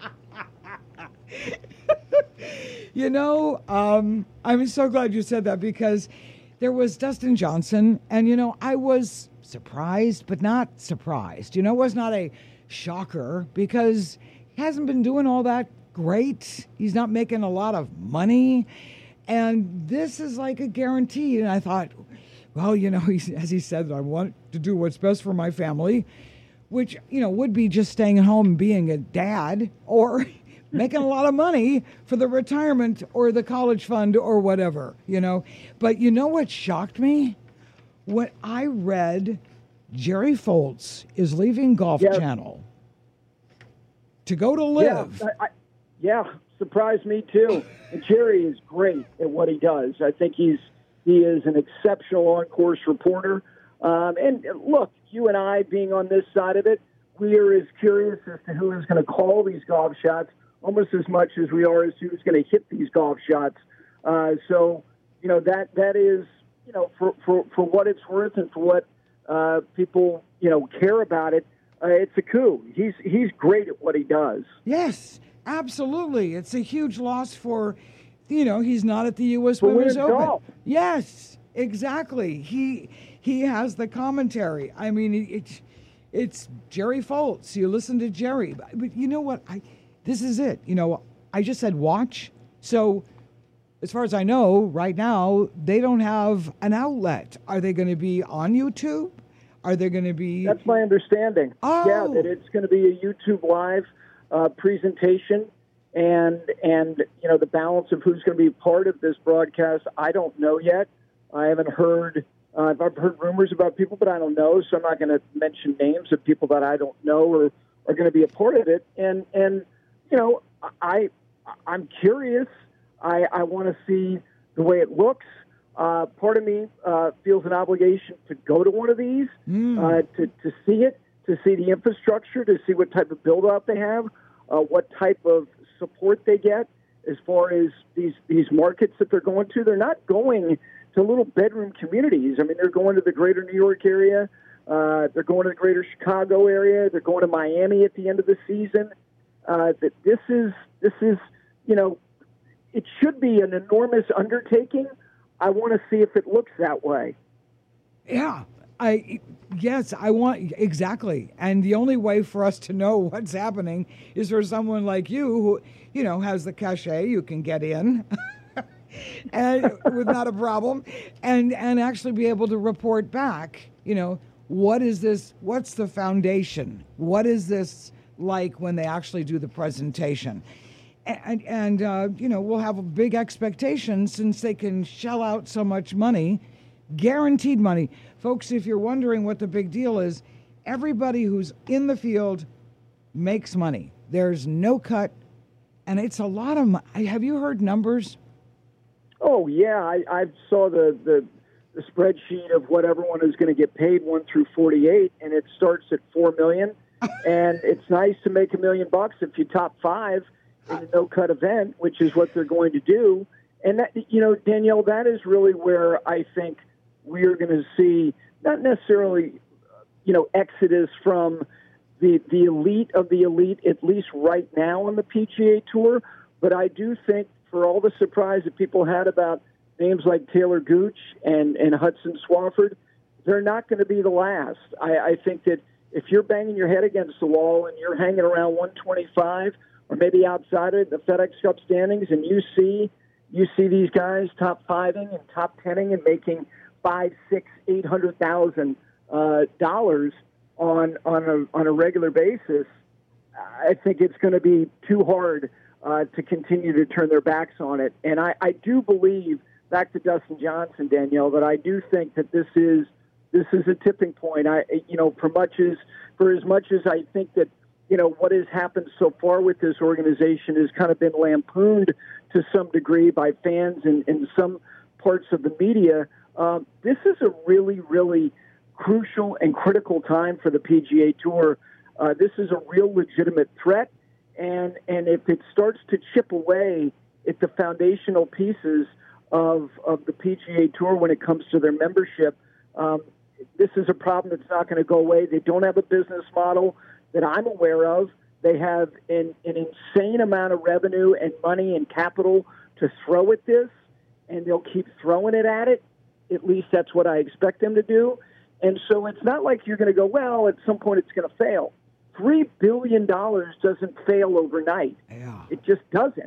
[SPEAKER 3] You know, I'm so glad you said that, because there was Dustin Johnson, and, you know, I was surprised, but not surprised. You know, it was not a shocker, because he hasn't been doing all that great. He's not making a lot of money, and this is like a guarantee. And I thought, well, you know, as he said, I want to do what's best for my family. which, would be just staying at home and being a dad or making a lot of money for the retirement or the college fund or whatever, But you know what shocked me? When I read Jerry Foltz is leaving Golf Channel to go to Live.
[SPEAKER 9] Yeah, surprised me too. And Jerry is great at what he does. I think he is an exceptional on-course reporter. And look, you and I being on this side of it, we are as curious as to who is going to call these golf shots almost as much as we are as who's going to hit these golf shots. So, that is, for what it's worth and for what people, care about it, it's a coup. He's great at what he does.
[SPEAKER 3] Yes, absolutely. It's a huge loss for, he's not at the U.S. Women's Open.
[SPEAKER 9] Golf.
[SPEAKER 3] Yes, exactly. He has the commentary. I mean, it's Jerry Foltz. You listen to Jerry. But you know what? This is it. I just said watch. So as far as I know, right now, they don't have an outlet. Are they going to be on YouTube? Are they going to be...
[SPEAKER 9] That's my understanding.
[SPEAKER 3] Oh.
[SPEAKER 9] Yeah, that it's going to be a YouTube live presentation. And the balance of who's going to be part of this broadcast, I don't know yet. I haven't heard... I've heard rumors about people, but I don't know, so I'm not going to mention names of people that I don't know or are going to be a part of it. And I'm curious. I want to see the way it looks. Part of me feels an obligation to go to one of these, to see it, to see the infrastructure, to see what type of build-out they have, what type of support they get as far as these markets that they're going to. They're not going to little bedroom communities. I mean, they're going to the greater New York area. They're going to the greater Chicago area. They're going to Miami at the end of the season. That this is, it should be an enormous undertaking. I want to see if it looks that way.
[SPEAKER 3] Yeah, I want, exactly. And the only way for us to know what's happening is for someone like you who, has the cachet, you can get in. And with not a problem, and actually be able to report back, what is this, what's the foundation? What is this like when they actually do the presentation? And we'll have big expectations since they can shell out so much money, guaranteed money. Folks, if you're wondering what the big deal is, everybody who's in the field makes money. There's no cut, and it's a lot of money. Have you heard numbers?
[SPEAKER 9] Oh, yeah. I saw the spreadsheet of what everyone is going to get paid 1 through 48, and it starts at $4 million. And it's nice to make $1 million if you top 5 in a no-cut event, which is what they're going to do. And, that, Danielle, that is really where I think we are going to see not necessarily, exodus from the elite of the elite, at least right now on the PGA Tour. But I do think for all the surprise that people had about names like Taylor Gooch and Hudson Swafford, they're not going to be the last. I think that if you're banging your head against the wall and you're hanging around 125 or maybe outside of the FedEx Cup standings and you see these guys top 5ing and top 10ing and making $500,000, $600,000, $800,000 on a regular basis, I think it's going to be too hard to continue to turn their backs on it. And I do believe, back to Dustin Johnson, Danielle, that I do think that this is a tipping point. For as much as I think that, what has happened so far with this organization has kind of been lampooned to some degree by fans and some parts of the media, this is a really, really crucial and critical time for the PGA Tour. This is a real legitimate threat. And if it starts to chip away at the foundational pieces of the PGA Tour when it comes to their membership, this is a problem that's not going to go away. They don't have a business model that I'm aware of. They have an insane amount of revenue and money and capital to throw at this, and they'll keep throwing it at it. At least that's what I expect them to do. And so it's not like you're going to go, well, at some point it's going to fail. $3 billion doesn't fail overnight.
[SPEAKER 3] Yeah.
[SPEAKER 9] It just doesn't.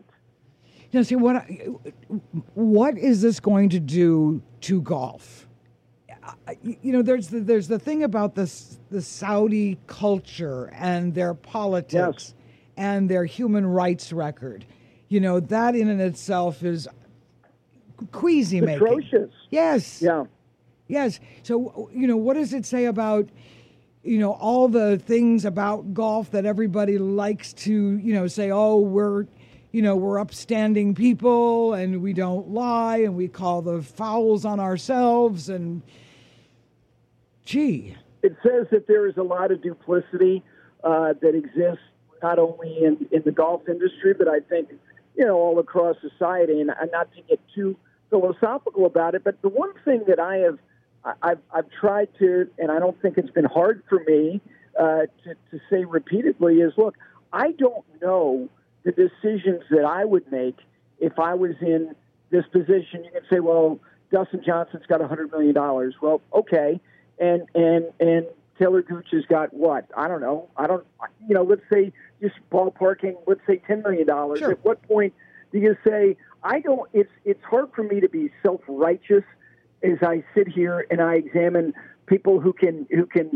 [SPEAKER 3] See, what is this going to do to golf? there's the thing about the Saudi culture and their politics and their human rights record. That in and itself is queasy making.
[SPEAKER 9] Atrocious.
[SPEAKER 3] Yes.
[SPEAKER 9] Yeah.
[SPEAKER 3] Yes. So, what does it say about, all the things about golf that everybody likes to, say, oh, we're upstanding people and we don't lie and we call the fouls on ourselves and, gee.
[SPEAKER 9] It says that there is a lot of duplicity that exists not only in the golf industry, but I think, all across society. And not to get too philosophical about it, but the one thing that I've tried to, and I don't think it's been hard for me to say repeatedly is, look, I don't know the decisions that I would make if I was in this position. You can say, well, Dustin Johnson's got $100 million. Well, okay. And Taylor Gooch has got what? I don't know. Let's say just ballparking, let's say $10 million.
[SPEAKER 3] Sure.
[SPEAKER 9] At what point do you say, it's hard for me to be self-righteous as I sit here and I examine people who can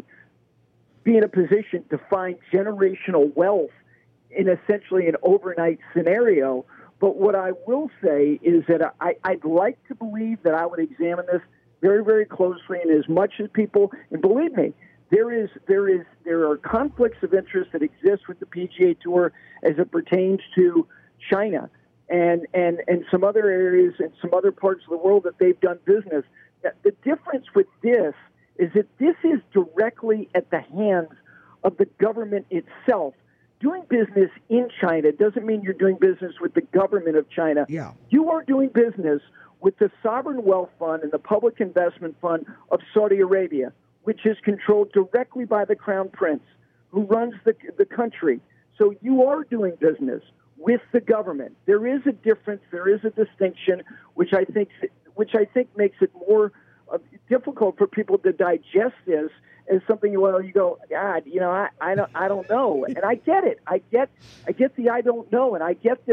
[SPEAKER 9] be in a position to find generational wealth in essentially an overnight scenario. But what I will say is that I'd like to believe that I would examine this very, very closely, and as much as people, and believe me, there are conflicts of interest that exist with the PGA Tour as it pertains to China and some other areas and some other parts of the world that they've done business. The difference with this is that this is directly at the hands of the government itself. Doing business in China doesn't mean you're doing business with the government of China.
[SPEAKER 3] Yeah.
[SPEAKER 9] You are doing business with the Sovereign Wealth Fund and the Public Investment Fund of Saudi Arabia, which is controlled directly by the Crown Prince, who runs the country. So you are doing business with the government. There is a difference. There is a distinction, which I think makes it more difficult for people to digest this as something. Well, you go, God, I don't know, and I get it. I get the I don't know, and I get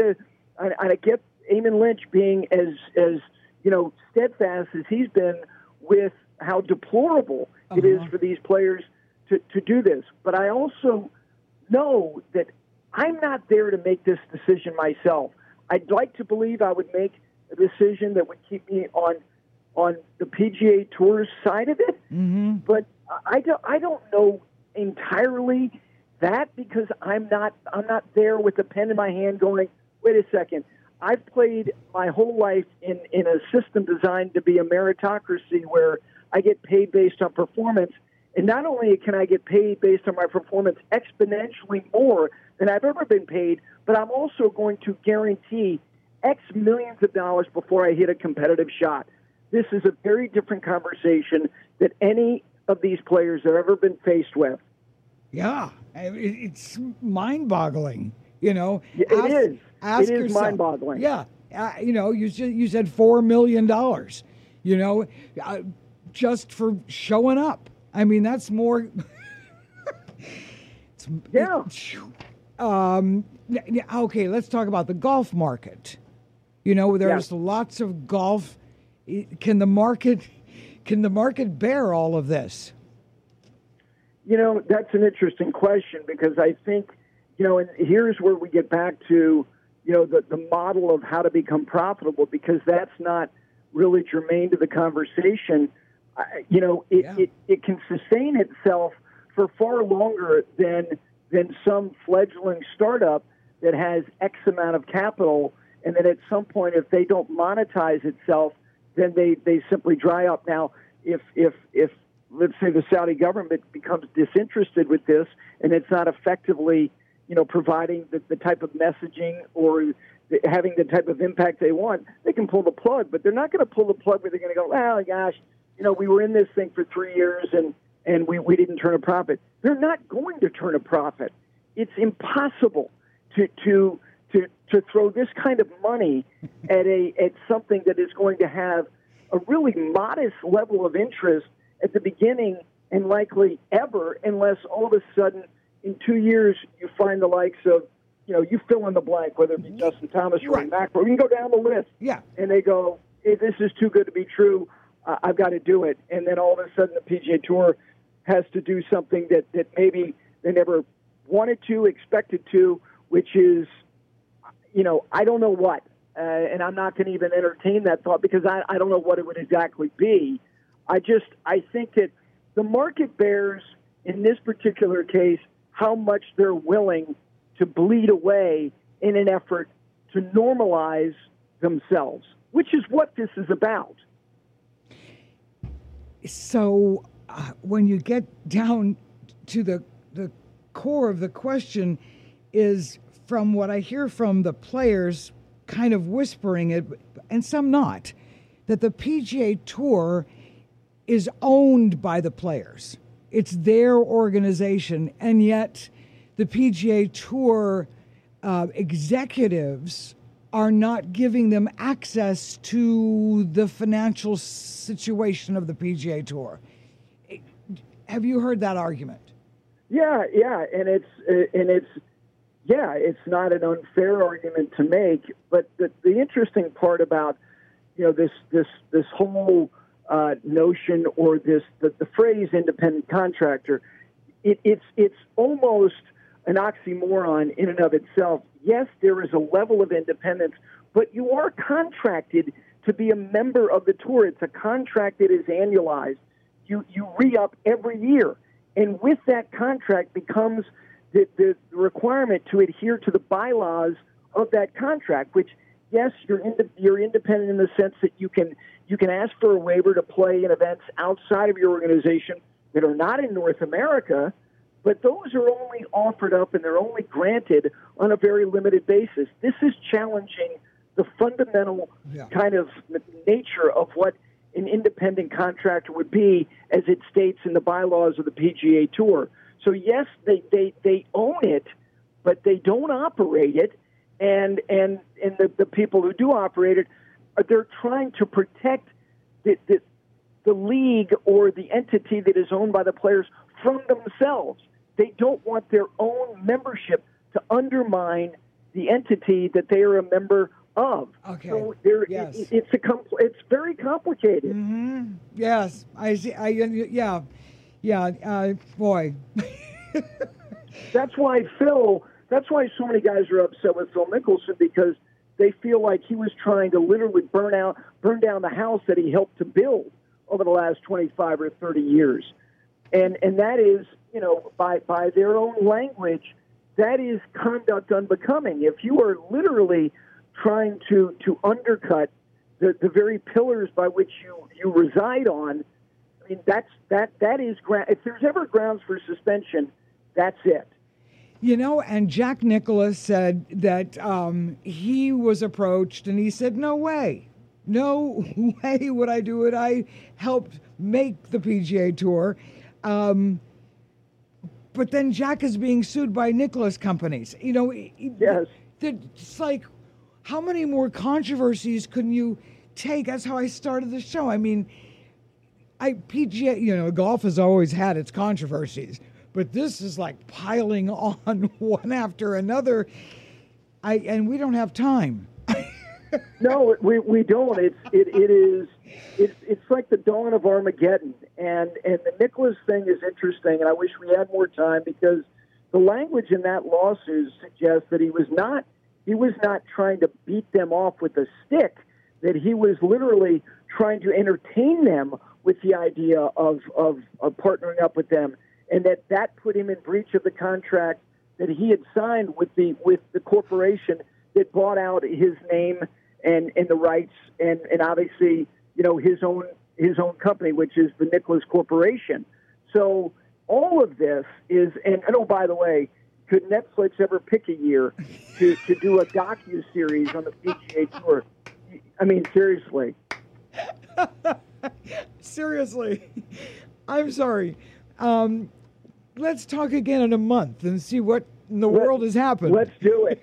[SPEAKER 9] Eamon Lynch being as steadfast as he's been with how deplorable it is for these players to do this. But I also know that I'm not there to make this decision myself. I'd like to believe I would make a decision that would keep me on the PGA Tour's side of it, but I don't know entirely that, because I'm not there with a pen in my hand going, wait a second, I've played my whole life in a system designed to be a meritocracy where I get paid based on performance, and not only can I get paid based on my performance exponentially more than I've ever been paid, but I'm also going to guarantee X millions of dollars before I hit a competitive shot. This is a very different conversation that any of these players have ever been faced with.
[SPEAKER 3] Yeah, it's mind-boggling.
[SPEAKER 9] It is.
[SPEAKER 3] Ask
[SPEAKER 9] it is
[SPEAKER 3] yourself,
[SPEAKER 9] mind-boggling.
[SPEAKER 3] Yeah, you said $4 million. Just for showing up. I mean, that's more.
[SPEAKER 9] Yeah.
[SPEAKER 3] Okay, let's talk about the golf market. There's lots of golf. Can the market bear all of this?
[SPEAKER 9] That's an interesting question, because I think, and here's where we get back to, the model of how to become profitable, because that's not really germane to the conversation. It can sustain itself for far longer than some fledgling startup that has X amount of capital, and then at some point, if they don't monetize itself, then they simply dry up. Now, if let's say the Saudi government becomes disinterested with this, and it's not effectively, providing the type of messaging or having the type of impact they want, they can pull the plug. But they're not going to pull the plug where they're going to go, well, gosh, we were in this thing for 3 years and we didn't turn a profit. They're not going to turn a profit. It's impossible to throw this kind of money at something that is going to have a really modest level of interest at the beginning and likely ever, unless all of a sudden in 2 years you find the likes of, you fill in the blank, whether it be Justin Thomas or Rory McIlroy. You can go down the list.
[SPEAKER 3] Yeah.
[SPEAKER 9] And they go, hey, this is too good to be true. I've got to do it. And then all of a sudden the PGA Tour has to do something that maybe they never wanted to, expected to, which is, I don't know what. And I'm not going to even entertain that thought because I don't know what it would exactly be. I think that the market bears, in this particular case, how much they're willing to bleed away in an effort to normalize themselves, which is what this is about.
[SPEAKER 3] So when you get down to the core of the question is, from what I hear from the players kind of whispering it, and some not, that the PGA Tour is owned by the players. It's their organization, and yet the PGA Tour executives are not giving them access to the financial situation of the PGA Tour. Have you heard that argument? Yeah,
[SPEAKER 9] and it's not an unfair argument to make. But the interesting part about this whole notion, or the phrase independent contractor, it's almost an oxymoron in and of itself. Yes, there is a level of independence, but you are contracted to be a member of the tour. It's a contract that is annualized. You re-up every year. And with that contract becomes the requirement to adhere to the bylaws of that contract, which, yes, you're independent in the sense that you can ask for a waiver to play in events outside of your organization that are not in North America, but those are only offered up and they're only granted on a very limited basis. This is challenging the fundamental kind of nature of what an independent contractor would be, as it states in the bylaws of the PGA Tour. So yes, they own it, but they don't operate it, and the people who do operate it, they're trying to protect the league or the entity that is owned by the players from themselves. They don't want their own membership to undermine the entity that they are a member of.
[SPEAKER 3] Okay.
[SPEAKER 9] So
[SPEAKER 3] yes.
[SPEAKER 9] It's very complicated.
[SPEAKER 3] Mm-hmm. Yes, I see. Boy.
[SPEAKER 9] That's why so many guys are upset with Phil Mickelson, because they feel like he was trying to literally burn down the house that he helped to build over the last 25 or 30 years. And that is, by their own language, that is conduct unbecoming. If you are literally trying to undercut the very pillars by which you reside on, I mean, that is if there's ever grounds for suspension, that's it.
[SPEAKER 3] And Jack Nicklaus said that he was approached, and he said, no way would I do it. I helped make the PGA Tour. But then Jack is being sued by Nicklaus companies.
[SPEAKER 9] Yes.
[SPEAKER 3] It's like, how many more controversies can you take? That's how I started the show. I mean, PGA, golf has always had its controversies, but this is like piling on one after another. And we don't have time.
[SPEAKER 9] No, we don't. It's like the dawn of Armageddon, and the Nicklaus thing is interesting, and I wish we had more time, because the language in that lawsuit suggests that he was not trying to beat them off with a stick, that he was literally trying to entertain them with the idea of partnering up with them, and that put him in breach of the contract that he had signed with the corporation that bought out his name and the rights, and obviously, his own company, which is the Nicklaus Corporation. So all of this is, and oh, by the way, could Netflix ever pick a year to do a docu-series on the PGA Tour? I mean, seriously.
[SPEAKER 3] Seriously. I'm sorry. Let's talk again in a month and see what in the world has happened.
[SPEAKER 9] Let's do it.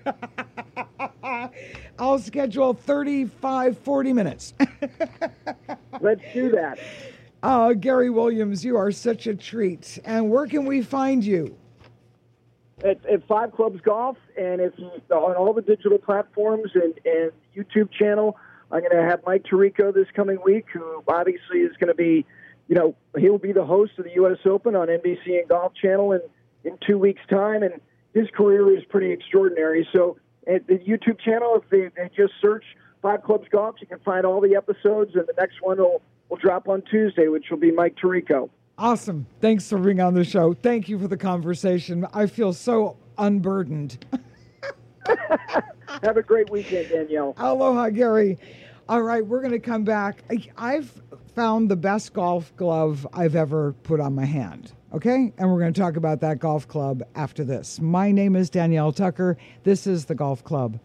[SPEAKER 3] I'll schedule 35, 40 minutes.
[SPEAKER 9] Let's do that.
[SPEAKER 3] Gary Williams, you are such a treat. And where can we find you?
[SPEAKER 9] At Five Clubs Golf, and if you, on all the digital platforms and YouTube channel, I'm going to have Mike Tirico this coming week, who obviously is going to be, he'll be the host of the U.S. Open on NBC and Golf Channel in 2 weeks' time, and his career is pretty extraordinary. So at the YouTube channel, if they just search Five Clubs Golf, you can find all the episodes, and the next one will drop on Tuesday, which will be Mike Tirico.
[SPEAKER 3] Awesome. Thanks for being on the show. Thank you for the conversation. I feel so unburdened.
[SPEAKER 9] Have a great weekend, Danielle.
[SPEAKER 3] Aloha, Gary. All right, we're going to come back. I've found the best golf glove I've ever put on my hand, okay? And we're going to talk about that golf club after this. My name is Danielle Tucker. This is the Golf Club.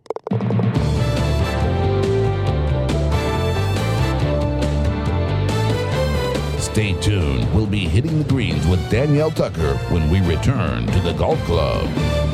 [SPEAKER 1] Stay tuned. We'll be hitting the greens with Danielle Tucker when we return to the Golf Club.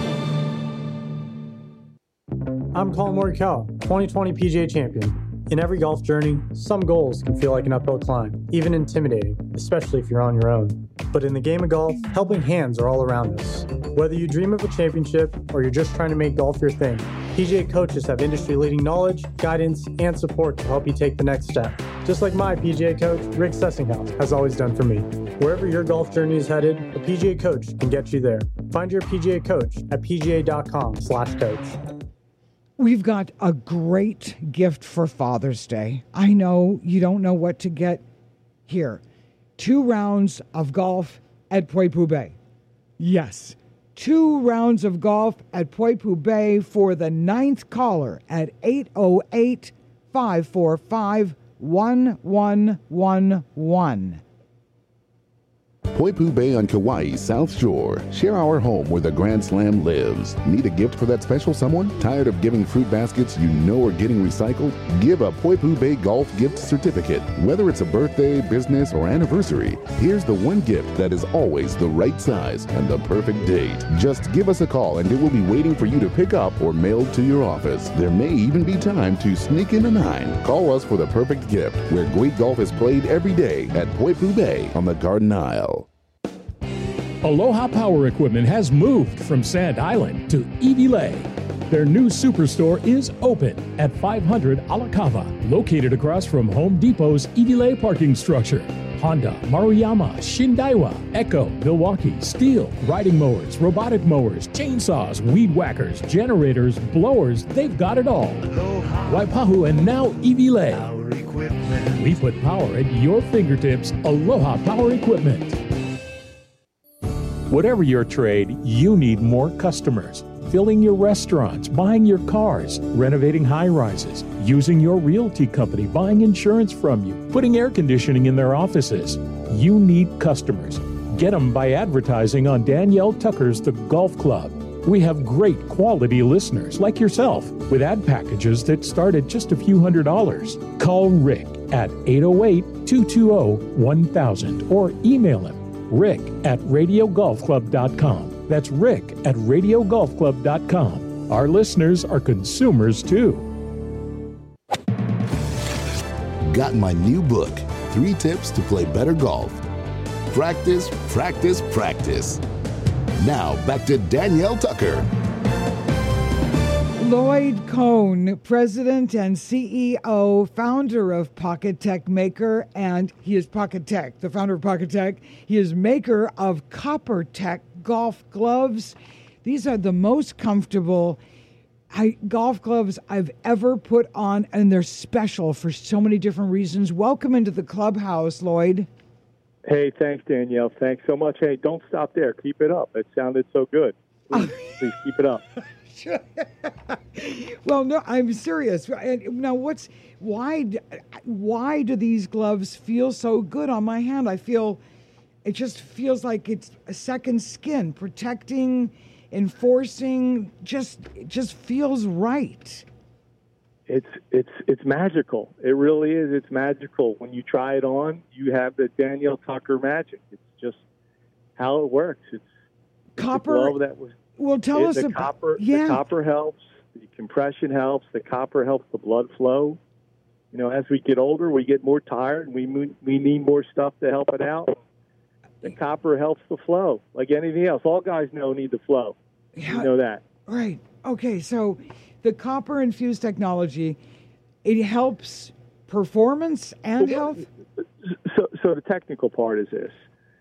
[SPEAKER 10] I'm Colin Morikawa, 2020 PGA champion. In every golf journey, some goals can feel like an uphill climb, even intimidating, especially if you're on your own. But in the game of golf, helping hands are all around us. Whether you dream of a championship or you're just trying to make golf your thing, PGA coaches have industry-leading knowledge, guidance, and support to help you take the next step. Just like my PGA coach, Rick Sessinghaus, has always done for me. Wherever your golf journey is headed, a PGA coach can get you there. Find your PGA coach at pga.com/coach.
[SPEAKER 3] We've got a great gift for Father's Day. I know you don't know what to get here. 2 rounds of golf at Poipu Bay. Yes, 2 rounds of golf at Poipu Bay for the 9th caller at 808-545-1111.
[SPEAKER 1] Poipu Bay on Kauai's South Shore. Share our home where the Grand Slam lives. Need a gift for that special someone? Tired of giving fruit baskets you know are getting recycled? Give a Poipu Bay Golf gift certificate. Whether it's a birthday, business, or anniversary, here's the one gift that is always the right size and the perfect date. Just give us a call and it will be waiting for you to pick up or mailed to your office. There may even be time to sneak in a 9. Call us for the perfect gift, where great golf is played every day at Poipu Bay on the Garden Isle.
[SPEAKER 4] Aloha Power Equipment has moved from Sand Island to Iwilei. Their new superstore is open at 500 Alakava, located across from Home Depot's Iwilei parking structure. Honda, Maruyama, Shindaiwa, Echo, Milwaukee, Steel, riding mowers, robotic mowers, chainsaws, weed whackers, generators, blowers, they've got it all. Waipahu and now Iwilei. We put power at your fingertips. Aloha Power Equipment. Whatever your trade, you need more customers. Filling your restaurants, buying your cars, renovating high-rises, using your realty company, buying insurance from you, putting air conditioning in their offices. You need customers. Get them by advertising on Danielle Tucker's The Golf Club. We have great quality listeners like yourself with ad packages that start at just a few $100s. Call Rick at 808-220-1000 or email him rick@radiogolfclub.com. That's rick@radiogolfclub.com. Our listeners are consumers too.
[SPEAKER 1] Got my new book, 3 Tips to Play Better Golf. Practice, practice, practice. Now back to Danielle Tucker.
[SPEAKER 3] Lloyd Cone, President and CEO, founder of Pocket Tech Maker, and he is Pocket Tech, the founder of Pocket Tech. He is maker of Copper Tech golf gloves. These are the most comfortable golf gloves I've ever put on, and they're special for so many different reasons. Welcome into the clubhouse, Lloyd.
[SPEAKER 11] Hey, thanks, Danielle. Thanks so much. Hey, don't stop there. Keep it up. It sounded so good. Please keep it up.
[SPEAKER 3] Well, no, I'm serious. Now, why do these gloves feel so good on my hand? It just feels like it's a second skin, protecting, enforcing. It just feels right.
[SPEAKER 11] It's magical. It really is. It's magical. When you try it on, you have the Danielle Tucker magic. It's just how it works. It's
[SPEAKER 3] copper.
[SPEAKER 11] A glove that was.
[SPEAKER 3] Well, tell us
[SPEAKER 11] about copper. Yeah. The copper helps. The compression helps. The copper helps the blood flow. You know, as we get older, we get more tired, and we need more stuff to help it out. The copper helps the flow, like anything else. All guys need the flow. Yeah. You know that,
[SPEAKER 3] right? Okay, so the copper infused technology. it helps performance and health?
[SPEAKER 11] So the technical part is this.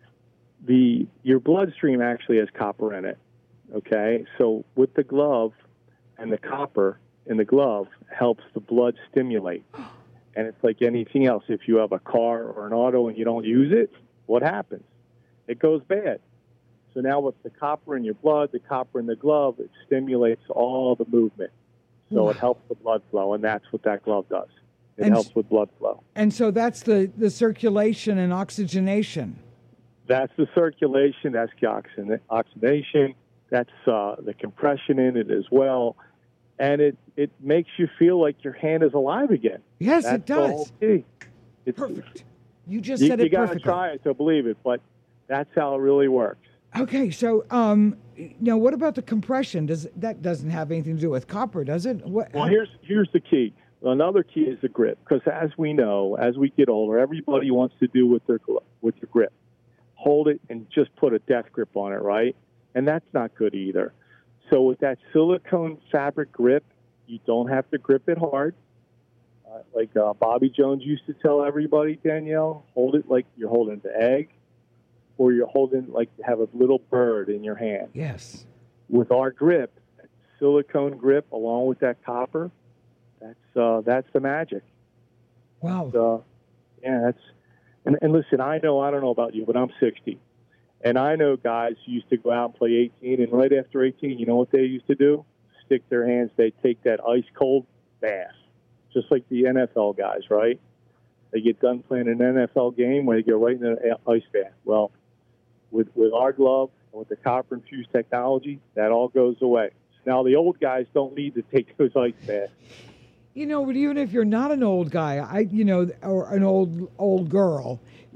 [SPEAKER 11] Your bloodstream actually has copper in it, okay? So with the glove and the copper in the glove helps the blood stimulate. And it's like anything else. If you have a car or an auto and you don't use it, what happens? It goes bad. So now with the copper in your blood, the copper in the glove, it stimulates all the movement. So it helps the blood flow, and that's what that glove does. It helps with blood flow.
[SPEAKER 3] And so that's the circulation and oxygenation.
[SPEAKER 11] That's the circulation. That's the oxidation. That's the compression in it as well. And it makes you feel like your hand is alive again.
[SPEAKER 3] Yes,
[SPEAKER 11] that's
[SPEAKER 3] it does.
[SPEAKER 11] The whole key.
[SPEAKER 3] Perfect. You just said it perfectly.
[SPEAKER 11] You got to try it to believe it, but that's how it really works.
[SPEAKER 3] Okay, so now what about the compression? That doesn't have anything to do with copper, does it?
[SPEAKER 11] Well, here's the key. Another key is the grip, because as we know, as we get older, everybody wants to do with their grip. Hold it and just put a death grip on it, right? And that's not good either. So with that silicone fabric grip, you don't have to grip it hard. Like Bobby Jones used to tell everybody, Danielle, hold it like you're holding the egg, or you're holding like you have a little bird in your hand.
[SPEAKER 3] Yes. With
[SPEAKER 11] our grip, silicone grip along with that copper, that's the magic.
[SPEAKER 3] Wow.
[SPEAKER 11] And listen, I don't know about you, but I'm 60. And I know guys who used to go out and play 18, and right after 18, you know what they used to do? Stick their hands, they take that ice cold bath, just like the NFL guys, right? They get done playing an NFL game where they go right in the ice bath. Well, with our glove and with the copper infused technology, that all goes away. Now the old guys don't need to take those ice baths.
[SPEAKER 3] You know, but even if you're not an old guy, or an old girl,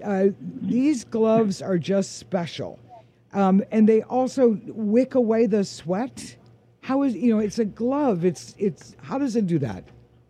[SPEAKER 3] these gloves are just special, and they also wick away the sweat. How is it's a glove? It's how does it do that?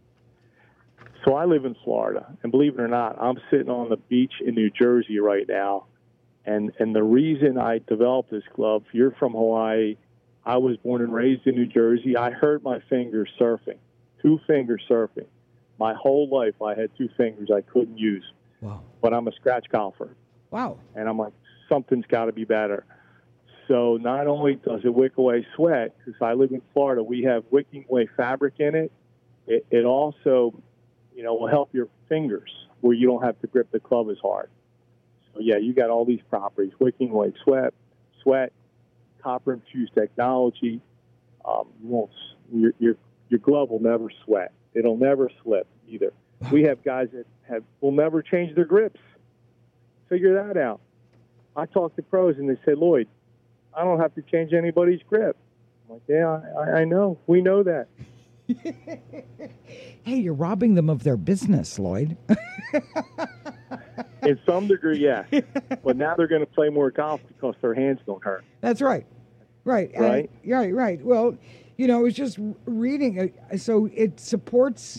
[SPEAKER 11] So I live in Florida, and believe it or not, I'm sitting on the beach in New Jersey right now, and the reason I developed this glove, you're from Hawaii, I was born and raised in New Jersey. I hurt my fingers surfing. 2-finger surfing. My whole life, I had 2 fingers I couldn't use.
[SPEAKER 3] Wow.
[SPEAKER 11] But I'm a scratch golfer.
[SPEAKER 3] Wow.
[SPEAKER 11] And I'm like, something's got to be better. So not only does it wick away sweat, because I live in Florida, we have wicking away fabric in it. It also, will help your fingers where you don't have to grip the club as hard. So yeah, you got all these properties: wicking away sweat, copper-infused technology. Your glove will never sweat. It'll never slip either. We have guys that will never change their grips. Figure that out. I talk to pros and they say, Lloyd, I don't have to change anybody's grip. I'm like, yeah, I know. We know that.
[SPEAKER 3] Hey, you're robbing them of their business, Lloyd.
[SPEAKER 11] In some degree, yes. But now they're going to play more golf because their hands don't hurt.
[SPEAKER 3] That's right. Right. Right. Well, I was just reading. So it supports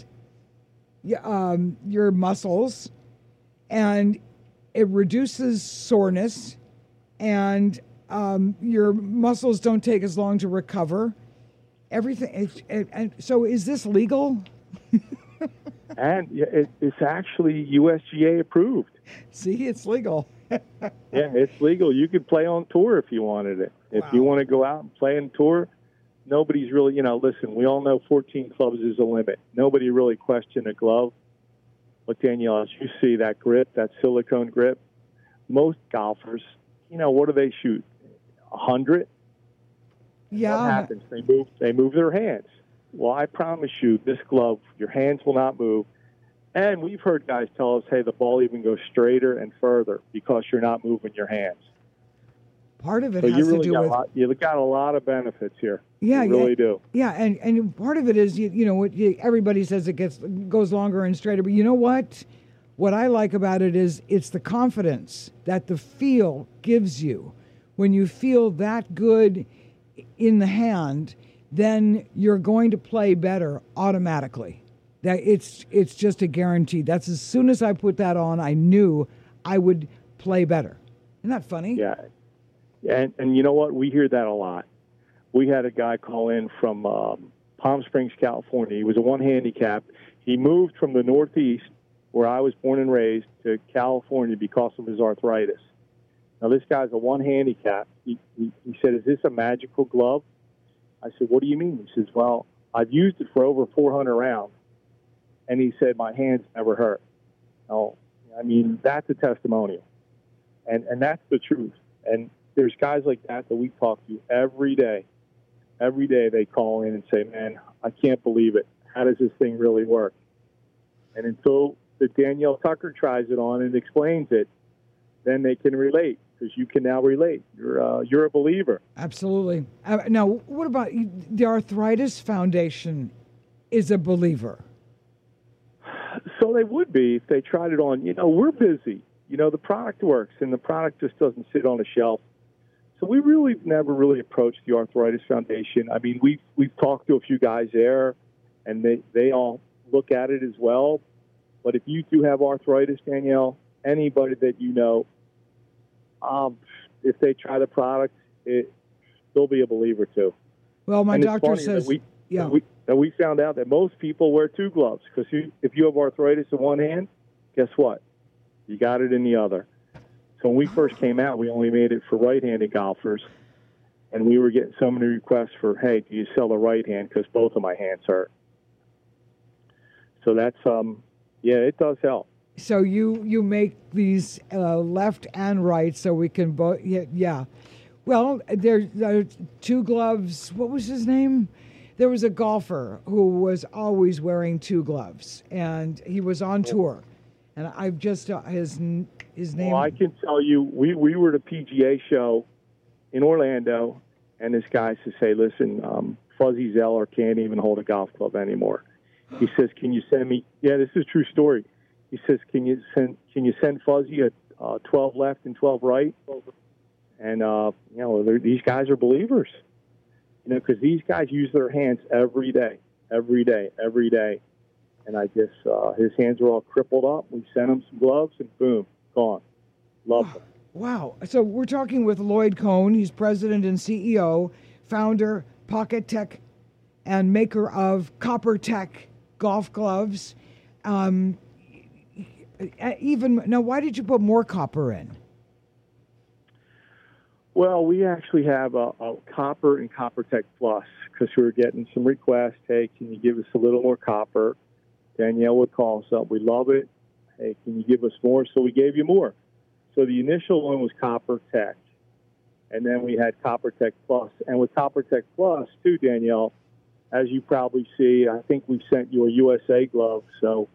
[SPEAKER 3] your muscles, and it reduces soreness, and your muscles don't take as long to recover. Everything. And so, is this legal?
[SPEAKER 11] And it's actually USGA approved.
[SPEAKER 3] See, it's legal.
[SPEAKER 11] Yeah, it's legal. You could play on tour if you wanted it. If you want to go out and play on tour, nobody's really, listen, we all know 14 clubs is a limit. Nobody really questioned a glove. But Danielle, as you see that grip, that silicone grip, most golfers, what do they shoot? 100?
[SPEAKER 3] Yeah.
[SPEAKER 11] What happens? They move their hands. Well, I promise you, this glove, your hands will not move. And we've heard guys tell us, hey, the ball even goes straighter and further because you're not moving your hands.
[SPEAKER 3] Part of it has to do with...
[SPEAKER 11] You've got a lot of benefits here.
[SPEAKER 3] Yeah,
[SPEAKER 11] you really do.
[SPEAKER 3] Yeah, and part of it is, everybody says it goes longer and straighter, but you know what? What I like about it is it's the confidence that the feel gives you. When you feel that good in the hand, then you're going to play better automatically. That it's just a guarantee. That's as soon as I put that on, I knew I would play better. Isn't that funny?
[SPEAKER 11] Yeah. And you know what? We hear that a lot. We had a guy call in from Palm Springs, California. He was a one handicap. He moved from the Northeast, where I was born and raised, to California because of his arthritis. Now, this guy's a one handicap. He said, "Is this a magical glove?" I said, "What do you mean?" He says, "Well, I've used it for over 400 rounds." And he said, "My hands never hurt." Oh, I mean, that's a testimonial. And that's the truth. And there's guys like that we talk to every day. Every day they call in and say, "Man, I can't believe it. How does this thing really work?" And until the Danielle Tucker tries it on and explains it, then they can relate, because you can now relate. You're a believer.
[SPEAKER 3] Absolutely. Now, what about the Arthritis Foundation is a believer?
[SPEAKER 11] So they would be if they tried it on. We're busy. The product works, and the product just doesn't sit on a shelf. So we really never really approached the Arthritis Foundation. I mean, we've talked to a few guys there, and they all look at it as well. But if you do have arthritis, Danielle, anybody that you know, if they try the product, they'll be a believer too.
[SPEAKER 3] Well, my doctor says,
[SPEAKER 11] that we found out that most people wear two gloves, because if you have arthritis in one hand, guess what? You got it in the other. So when we first came out, we only made it for right-handed golfers, and we were getting so many requests for, "Hey, do you sell the right hand? Because both of my hands hurt." So that's it does help.
[SPEAKER 3] So you make these left and right, so we can both. Yeah. Well, there are two gloves. What was his name? There was a golfer who was always wearing two gloves, and he was on tour. And I've just his name.
[SPEAKER 11] Well, I can tell you, we were at a PGA show in Orlando, and this guy says, "Hey, listen, Fuzzy Zeller can't even hold a golf club anymore." He says, "Can you send me?" Yeah, this is a true story. He says, "Can you send Fuzzy a 12 left and 12 right?" And these guys are believers, because these guys use their hands every day. And I guess his hands were all crippled up. We sent him some gloves, and boom, gone. Love them.
[SPEAKER 3] Wow. So we're talking with Lloyd Cohn. He's president and CEO, founder, Pocket Tech, and maker of Copper Tech golf gloves. Now, why did you put more copper in?
[SPEAKER 11] Well, we actually have a Copper and Copper Tech Plus, because we were getting some requests. "Hey, can you give us a little more copper?" Danielle would call us up. "We love it. Hey, can you give us more?" So we gave you more. So the initial one was Copper Tech, and then we had Copper Tech Plus. And with Copper Tech Plus, too, Danielle, as you probably see, I think we sent you a USA glove. So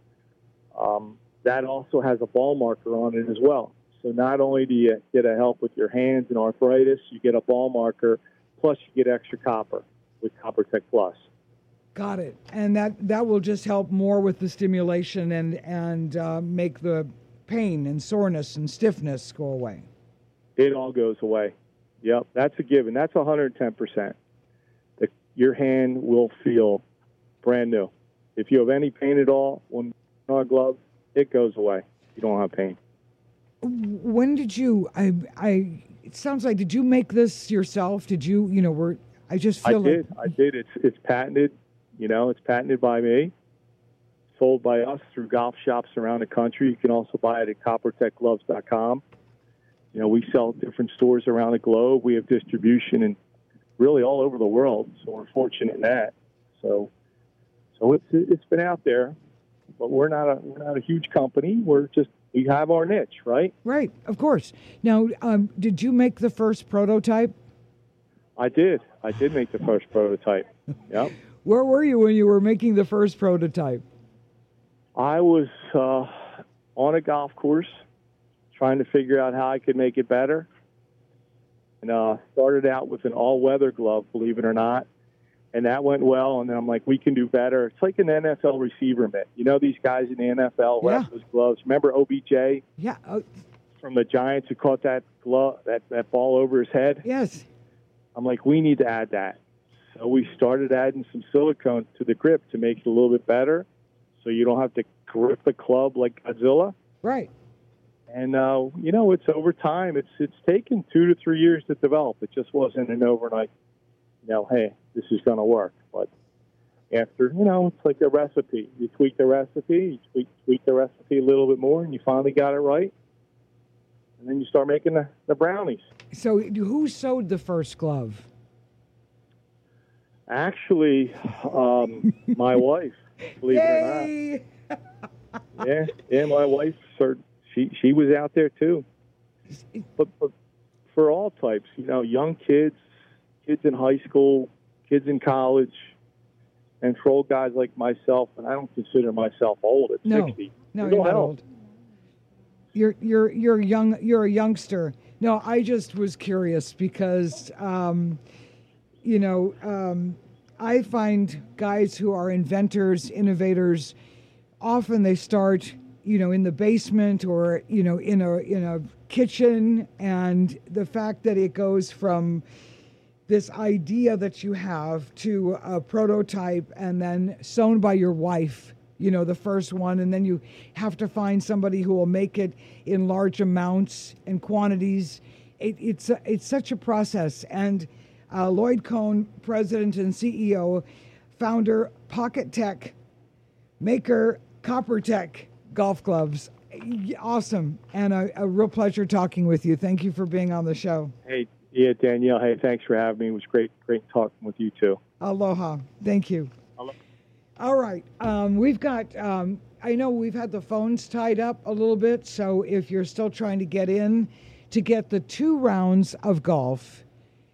[SPEAKER 11] that also has a ball marker on it as well. So not only do you get a help with your hands and arthritis, you get a ball marker, plus you get extra copper with Copper Tech Plus.
[SPEAKER 3] Got it. And that will just help more with the stimulation and make the pain and soreness and stiffness go away.
[SPEAKER 11] It all goes away. Yep, that's a given. That's 110%. Your hand will feel brand new. If you have any pain at all when on a glove, it goes away. You don't have pain.
[SPEAKER 3] When did you? It sounds like, did you make this yourself? Did you? I just feel.
[SPEAKER 11] I did. It's patented. It's patented by me. Sold by us through golf shops around the country. You can also buy it at coppertechgloves.com. We sell different stores around the globe. We have distribution in really all over the world. So we're fortunate in that. So it's been out there, but we're not a huge company. We have our niche, right?
[SPEAKER 3] Right, of course. Now, did you make the first prototype?
[SPEAKER 11] I did. I did make the first prototype. Yep.
[SPEAKER 3] Where were you when you were making the first prototype?
[SPEAKER 11] I was on a golf course trying to figure out how I could make it better. And started out with an all-weather glove, believe it or not. And that went well, and then I'm like, we can do better. It's like an NFL receiver mitt. These guys in the NFL wear those gloves. Remember OBJ?
[SPEAKER 3] Yeah.
[SPEAKER 11] From the Giants who caught that glove, that ball over his head?
[SPEAKER 3] Yes.
[SPEAKER 11] I'm like, we need to add that. So we started adding some silicone to the grip to make it a little bit better, so you don't have to grip the club like Godzilla.
[SPEAKER 3] Right.
[SPEAKER 11] And, it's over time. It's taken 2 to 3 years to develop. It just wasn't an overnight, hey, this is going to work. But after, it's like a recipe. You tweak the recipe, you tweak the recipe a little bit more, and you finally got it right. And then you start making the brownies.
[SPEAKER 3] So who sewed the first glove?
[SPEAKER 11] Actually, my wife, believe it or not. Yeah, my wife, she was out there too. But for all types, young kids in high school, kids in college, and for old guys like myself, and I don't consider myself old at 60.
[SPEAKER 3] No, you're not old. You're young. You're a youngster. No, I just was curious because, I find guys who are inventors, innovators, often they start, in the basement or, in a kitchen, and the fact that it goes from this idea that you have to a prototype and then sewn by your wife, the first one, and then you have to find somebody who will make it in large amounts and quantities. It's such a process. And Lloyd Cohn, president and CEO, founder, Pocket Tech, maker, Copper Tech golf clubs. Awesome. And a real pleasure talking with you. Thank you for being on the show.
[SPEAKER 11] Hey, yeah, Danielle. Hey, thanks for having me. It was great talking with you too.
[SPEAKER 3] Aloha. Thank you.
[SPEAKER 11] Aloha.
[SPEAKER 3] All right. We've got, I know we've had the phones tied up a little bit, so if you're still trying to get in to get the 2 rounds of golf,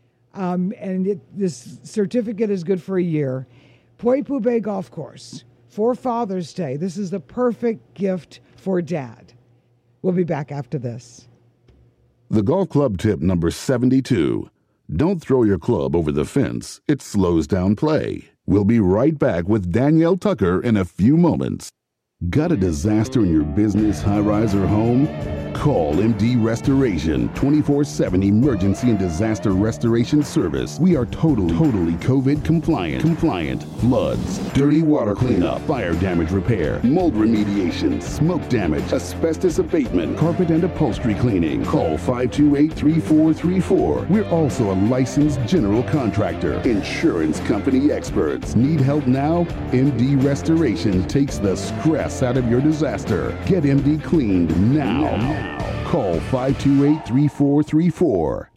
[SPEAKER 3] this certificate is good for a year, Poipu Bay Golf Course for Father's Day. This is the perfect gift for Dad. We'll be back after this.
[SPEAKER 1] The golf club tip number 72. Don't throw your club over the fence. It slows down play. We'll be right back with Danielle Tucker in a few moments. Got a disaster in your business, high-rise, or home? Call MD Restoration, 24/7 emergency and disaster restoration service. We are totally COVID compliant. Floods, dirty water cleanup, fire damage repair, mold remediation, smoke damage, asbestos abatement, carpet and upholstery cleaning. Call 528-3434. We're also a licensed general contractor. Insurance company experts. Need help now? MD Restoration takes the stress out of your disaster. Get MD cleaned now. Call 528-3434.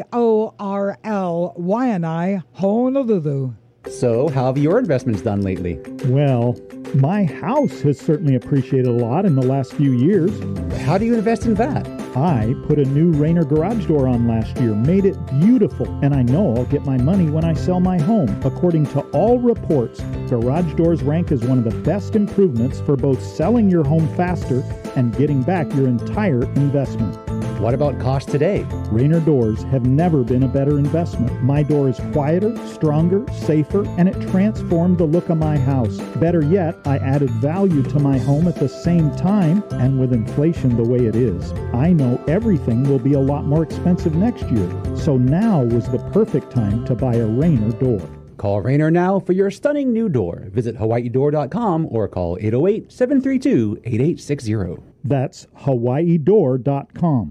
[SPEAKER 3] KORL-YNI, Honolulu.
[SPEAKER 6] So, how have your investments done lately?
[SPEAKER 4] Well, my house has certainly appreciated a lot in the last few years.
[SPEAKER 6] How do you invest in that?
[SPEAKER 4] I put a new Rainer garage door on last year, made it beautiful, and I know I'll get my money when I sell my home. According to all reports, garage doors rank as one of the best improvements for both selling your home faster and getting back your entire investment.
[SPEAKER 6] What about cost today?
[SPEAKER 4] Rainer doors have never been a better investment. My door is quieter, stronger, safer, and it transformed the look of my house. Better yet, I added value to my home at the same time, and with inflation the way it is, I know everything will be a lot more expensive next year. So now was the perfect time to buy a Rainer door.
[SPEAKER 6] Call Rainer now for your stunning new door. Visit hawaiidoor.com or call 808-732-8860.
[SPEAKER 4] That's hawaiidoor.com.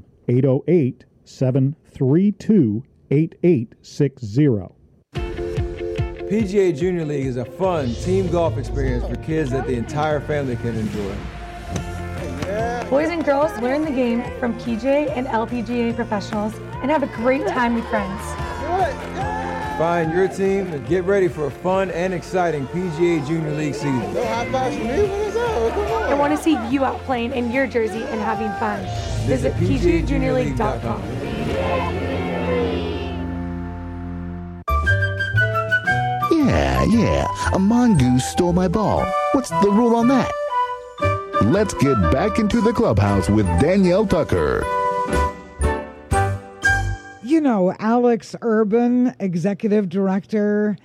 [SPEAKER 4] 808-732-8860.
[SPEAKER 7] PGA Junior League is a fun team golf experience for kids that the entire family can enjoy.
[SPEAKER 8] Boys and girls learn the game from PGA and LPGA professionals and have a great time with friends.
[SPEAKER 7] Find your team and get ready for a fun and exciting PGA Junior League season.
[SPEAKER 8] I want to see you out playing in your jersey and having fun. Visit PGAJuniorLeague.com.
[SPEAKER 1] Yeah, a mongoose stole my ball. What's the rule on that? Let's get back into the clubhouse with Danielle Tucker.
[SPEAKER 3] Alex Urban, executive director.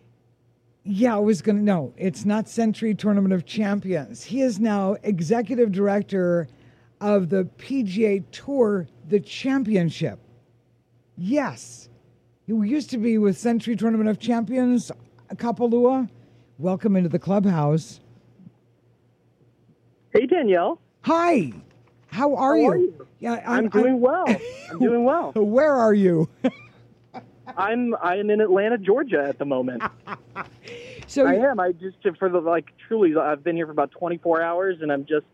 [SPEAKER 3] No, it's not Century Tournament of Champions. He is now executive director of the PGA Tour, the championship. Yes. He used to be with Century Tournament of Champions, Kapalua. Welcome into the clubhouse.
[SPEAKER 12] Hey, Danielle.
[SPEAKER 3] Hi. How are you?
[SPEAKER 12] Yeah, I'm doing well. I'm doing well.
[SPEAKER 3] Where are you?
[SPEAKER 12] I'm in Atlanta, Georgia at the moment.
[SPEAKER 3] So
[SPEAKER 12] I am. I just truly, I've been here for about 24 hours, and I'm just,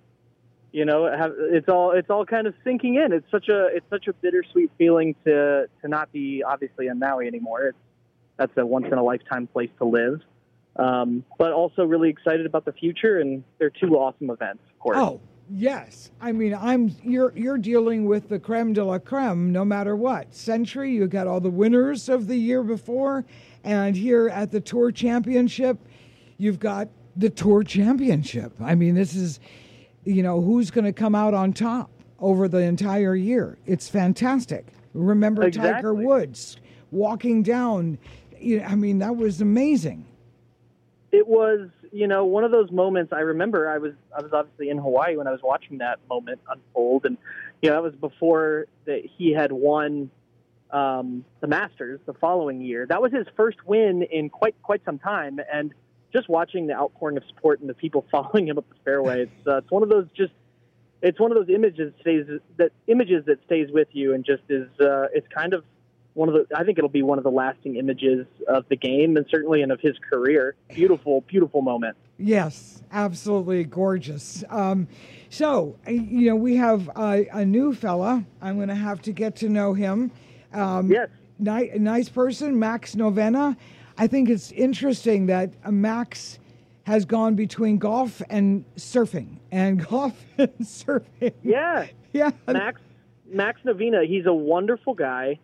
[SPEAKER 12] it's all kind of sinking in. It's such a bittersweet feeling to not be obviously in Maui anymore. That's a once in a lifetime place to live, but also really excited about the future. And they're two awesome events, of course.
[SPEAKER 3] Oh yes, I mean you're dealing with the creme de la creme, no matter what. Century, you got all the winners of the year before, and here at the Tour Championship, you've got the Tour Championship. I mean, this is, who's going to come out on top over the entire year. It's fantastic. Remember
[SPEAKER 12] Exactly.
[SPEAKER 3] Tiger Woods walking down. That was amazing.
[SPEAKER 12] It was, one of those moments. I remember I was obviously in Hawaii when I was watching that moment unfold, and that was before that he had won the Masters the following year. That was his first win in quite some time, and just watching the outpouring of support and the people following him up the fairway, it's one of those images that stays with you, and just is it's kind of I think it'll be one of the lasting images of the game, and certainly of his career. Beautiful, beautiful moment.
[SPEAKER 3] Yes, absolutely gorgeous. So, we have a new fella. I'm going to have to get to know him.
[SPEAKER 12] Yes.
[SPEAKER 3] Nice person, Max Novena. I think it's interesting that Max has gone between golf and surfing, and golf and surfing.
[SPEAKER 12] Yeah.
[SPEAKER 3] Yeah.
[SPEAKER 12] Max Novena, he's a wonderful guy.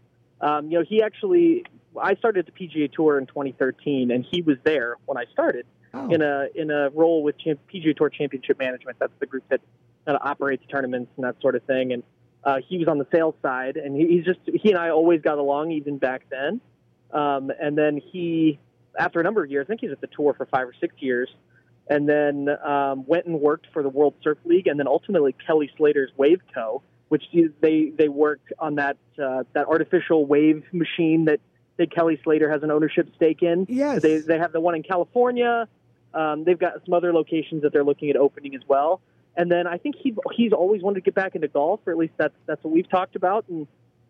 [SPEAKER 12] I started the PGA Tour in 2013, and he was there when I started in a role with PGA Tour Championship Management. That's the group that operates tournaments and that sort of thing. And he was on the sales side, and he and I always got along even back then. And then he, after a number of years, I think he was at the tour for 5 or 6 years, and then went and worked for the World Surf League, and then ultimately Kelly Slater's Wave Co., which they worked on that artificial wave machine that Kelly Slater has an ownership stake in.
[SPEAKER 3] Yes.
[SPEAKER 12] They have the one in California. They've got some other locations that they're looking at opening as well. And then I think he's always wanted to get back into golf, or at least that's what we've talked about. And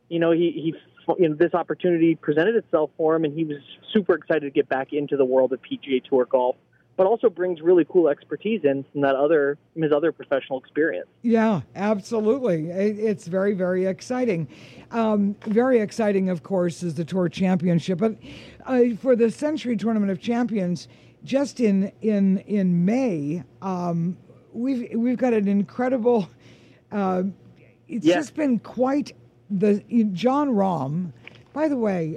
[SPEAKER 12] this opportunity presented itself for him, and he was super excited to get back into the world of PGA Tour golf, but also brings really cool expertise in from his other professional experience.
[SPEAKER 3] Yeah, absolutely. It's very, very exciting. Very exciting, of course, is the Tour Championship. But for the Century Tournament of Champions, just in May, we've got an incredible. It's just been quite John Rahm. By the way,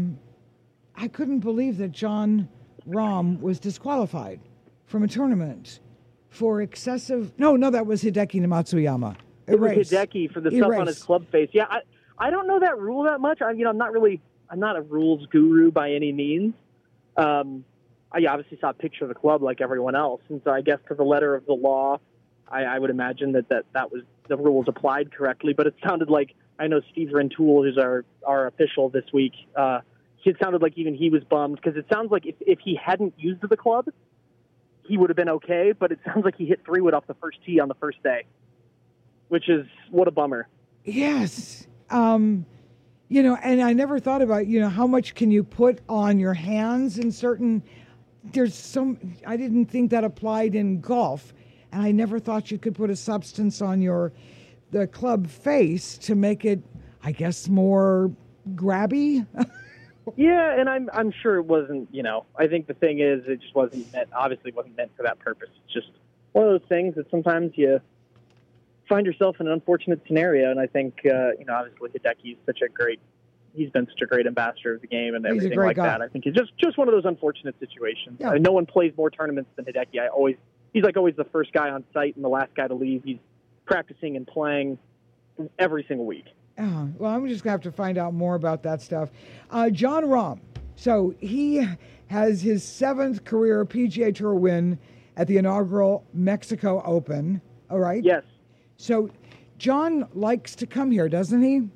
[SPEAKER 3] I couldn't believe that John Rahm was disqualified from a tournament for excessive. No, that was Hideki Matsuyama.
[SPEAKER 12] It was Hideki for the stuff on his club face. Yeah, I don't know that rule that much. I'm not a rules guru by any means. I obviously saw a picture of the club like everyone else, and so I guess to the letter of the law, I would imagine that was the rules applied correctly. But it sounded like, I know Steve Rentoul, who's our official this week. It sounded like even he was bummed, because it sounds like if he hadn't used the club, he would have been okay. But it sounds like he hit 3-wood off the first tee on the first day, which is what a bummer.
[SPEAKER 3] Yes. And I never thought about, how much can you put on your hands in certain. I didn't think that applied in golf, and I never thought you could put a substance on the club face to make it, I guess, more grabby.
[SPEAKER 12] Yeah, and I'm sure it wasn't, I think the thing is, it just wasn't meant for that purpose. It's just one of those things that sometimes you find yourself in an unfortunate scenario, and I think, obviously Hideki's he's been such a great ambassador of the game and everything like that. I think it's just one of those unfortunate situations. Yeah. No one plays more tournaments than Hideki. He's always the first guy on site and the last guy to leave. He's practicing and playing every single week.
[SPEAKER 3] Oh, well, I'm just going to have to find out more about that stuff. John Rahm. So he has his 7th career PGA Tour win at the inaugural Mexico Open. All right?
[SPEAKER 12] Yes.
[SPEAKER 3] So John likes to come here, doesn't he?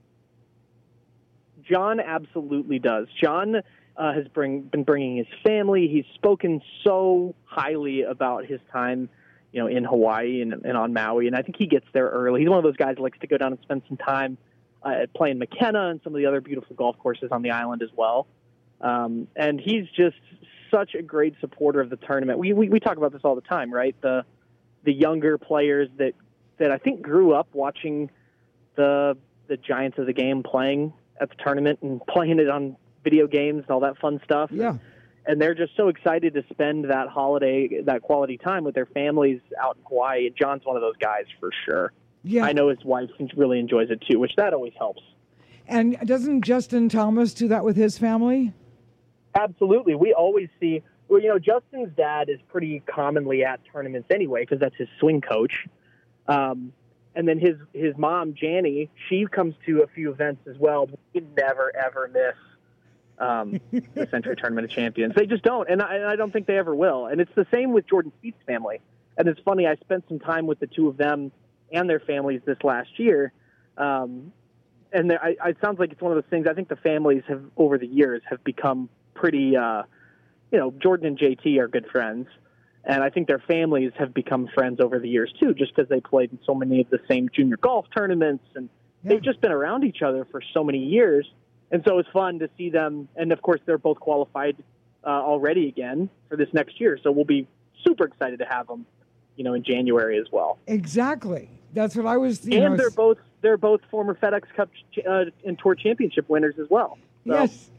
[SPEAKER 12] John absolutely does. John has been bringing his family. He's spoken so highly about his time in Hawaii and on Maui, and I think he gets there early. He's one of those guys that likes to go down and spend some time playing McKenna and some of the other beautiful golf courses on the island as well. And he's just such a great supporter of the tournament. We talk about this all the time, right? The younger players that I think grew up watching the giants of the game playing at the tournament and playing it on video games and all that fun stuff.
[SPEAKER 3] Yeah.
[SPEAKER 12] And they're just so excited to spend that holiday, that quality time with their families out in Hawaii. John's one of those guys for sure.
[SPEAKER 3] Yeah.
[SPEAKER 12] I know his wife really enjoys it too, which that always helps.
[SPEAKER 3] And doesn't Justin Thomas do that with his family?
[SPEAKER 12] Absolutely. We always see, well, Justin's dad is pretty commonly at tournaments anyway because that's his swing coach. And then his mom, Janie, she comes to a few events as well. We never, ever miss the Century Tournament of Champions. They just don't, and I don't think they ever will. And it's the same with Jordan Spieth's family. And it's funny, I spent some time with the two of them and their families this last year. And it sounds like it's one of those things. I think the families have, over the years, have become pretty, Jordan and JT are good friends. And I think their families have become friends over the years, too, just because they played in so many of the same junior golf tournaments. And they've just been around each other for so many years. And so it's fun to see them. And, of course, they're both qualified already again for this next year. So we'll be super excited to have them, in January as well.
[SPEAKER 3] Exactly. That's what I was.
[SPEAKER 12] And they're both former FedEx Cup and Tour Championship winners as well. So,
[SPEAKER 3] yes.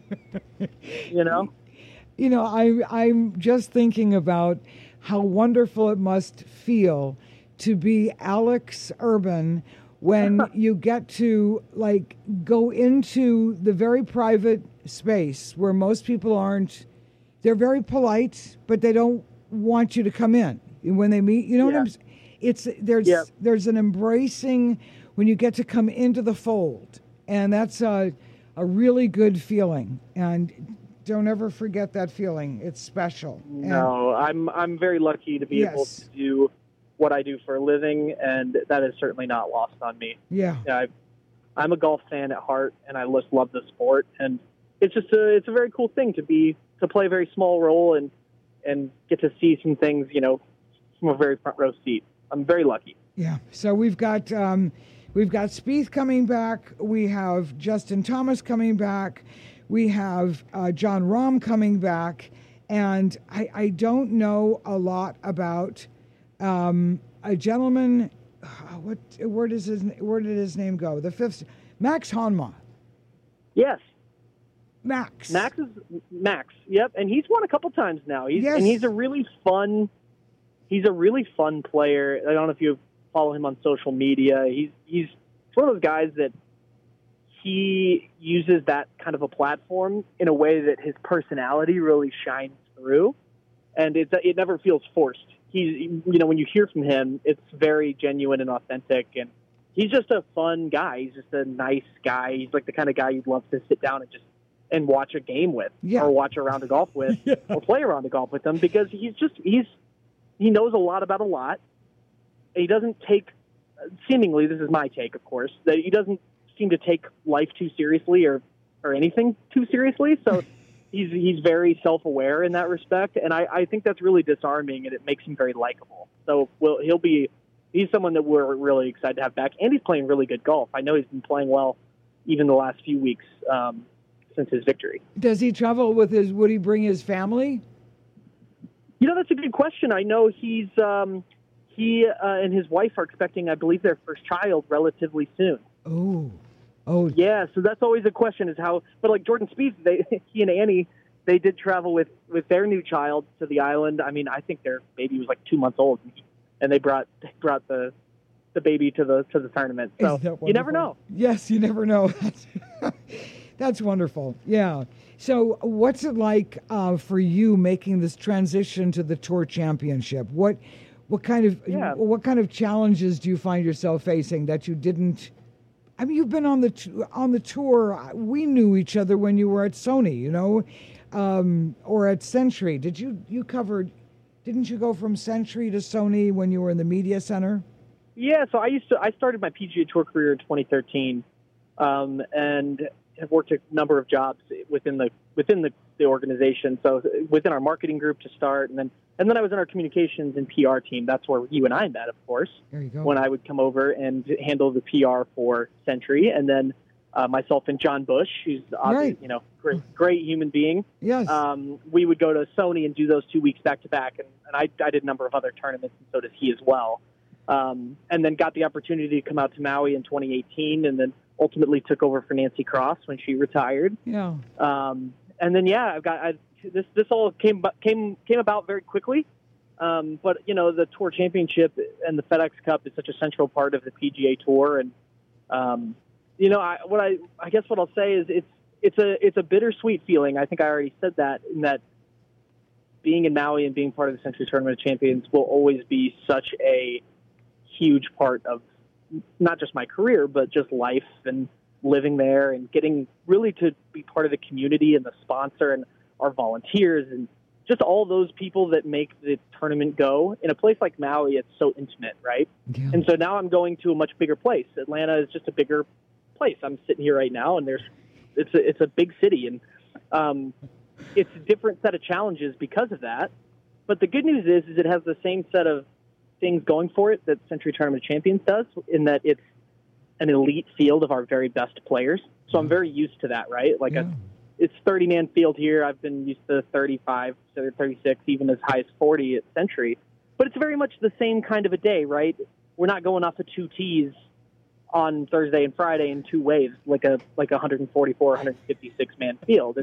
[SPEAKER 3] I'm just thinking about how wonderful it must feel to be Alex Urban when you get to go into the very private space where most people aren't. They're very polite, but they don't want you to come in when they meet. You know what I'm saying? There's an embracing when you get to come into the fold, and that's a really good feeling. And don't ever forget that feeling. It's special.
[SPEAKER 12] No, I'm very lucky to be able to do what I do for a living, and that is certainly not lost on me.
[SPEAKER 3] Yeah.
[SPEAKER 12] I'm a golf fan at heart, and I just love the sport, and it's just it's a very cool thing to play a very small role and get to see some things, from a very front row seat. I'm very lucky.
[SPEAKER 3] Yeah. So we've got Spieth coming back. We have Justin Thomas coming back. We have Jon Rahm coming back, and I don't know a lot about a gentleman. Where did his name go? The fifth, Max Honma.
[SPEAKER 12] Yes.
[SPEAKER 3] Max.
[SPEAKER 12] Yep, and he's won a couple times now. And he's a really fun player. I don't know if you follow him on social media. He's one of those guys that he uses that kind of a platform in a way that his personality really shines through, and it never feels forced. He's, when you hear from him, it's very genuine and authentic, and he's just a fun guy. He's just a nice guy. He's like the kind of guy you'd love to sit down and watch a game with, or watch a round of golf with, or play a round of golf with him, because he knows a lot about a lot. He doesn't take, seemingly, this is my take, of course, that he doesn't seem to take life too seriously or anything too seriously. So he's very self-aware in that respect, and I think that's really disarming, and it makes him very likable. So he's someone that we're really excited to have back, and he's playing really good golf. I know he's been playing well even the last few weeks since his victory.
[SPEAKER 3] Does he travel would he bring his family?
[SPEAKER 12] That's a good question. I know he and his wife are expecting, I believe, their first child relatively soon.
[SPEAKER 3] Oh,
[SPEAKER 12] yeah. So that's always a question: is how. But like Jordan Spieth, he and Annie, they did travel with their new child to the island. I mean, I think their baby was like 2 months old, and they brought the baby to the tournament. So you never know.
[SPEAKER 3] Yes, you never know. That's wonderful. Yeah. So what's it like for you making this transition to the Tour Championship? What kind of challenges do you find yourself facing that you didn't? I mean, you've been on the tour. We knew each other when you were at Sony, or at Century. Didn't you go from Century to Sony when you were in the media center?
[SPEAKER 12] Yeah. So I started my PGA Tour career in 2013, and have worked a number of jobs within the organization. So within our marketing group to start, and then I was in our communications and PR team. That's where you and I met, of course.
[SPEAKER 3] There you go.
[SPEAKER 12] When I would come over and handle the PR for Century, and then myself and John Bush, who's obviously, great human being.
[SPEAKER 3] Yes.
[SPEAKER 12] We would go to Sony and do those 2 weeks back to back, and I did a number of other tournaments, and so does he as well. And then got the opportunity to come out to Maui in 2018, and then ultimately took over for Nancy Cross when she retired.
[SPEAKER 3] Yeah.
[SPEAKER 12] And then this all came about very quickly. But the Tour Championship and the FedEx Cup is such a central part of the PGA Tour, and I guess what I'll say is it's a bittersweet feeling. I think I already said that, in that being in Maui and being part of the Century Tournament of Champions will always be such a huge part of not just my career, but just life and living there and getting really to be part of the community and the sponsor and our volunteers and just all those people that make the tournament go. In a place like Maui, it's so intimate, right? Yeah. And so now I'm going to a much bigger place. Atlanta is just a bigger place. I'm sitting here right now, and it's a big city, and it's a different set of challenges because of that. But the good news is it has the same set of things going for it that Century Tournament of Champions does, in that it's an elite field of our very best players. So I'm very used to that, right? It's 30-man field here. I've been used to 35, 36, even as high as 40 at Century. But it's very much the same kind of a day, right? We're not going off of 2 tees on Thursday and Friday in 2 waves like a 144, 156-man field.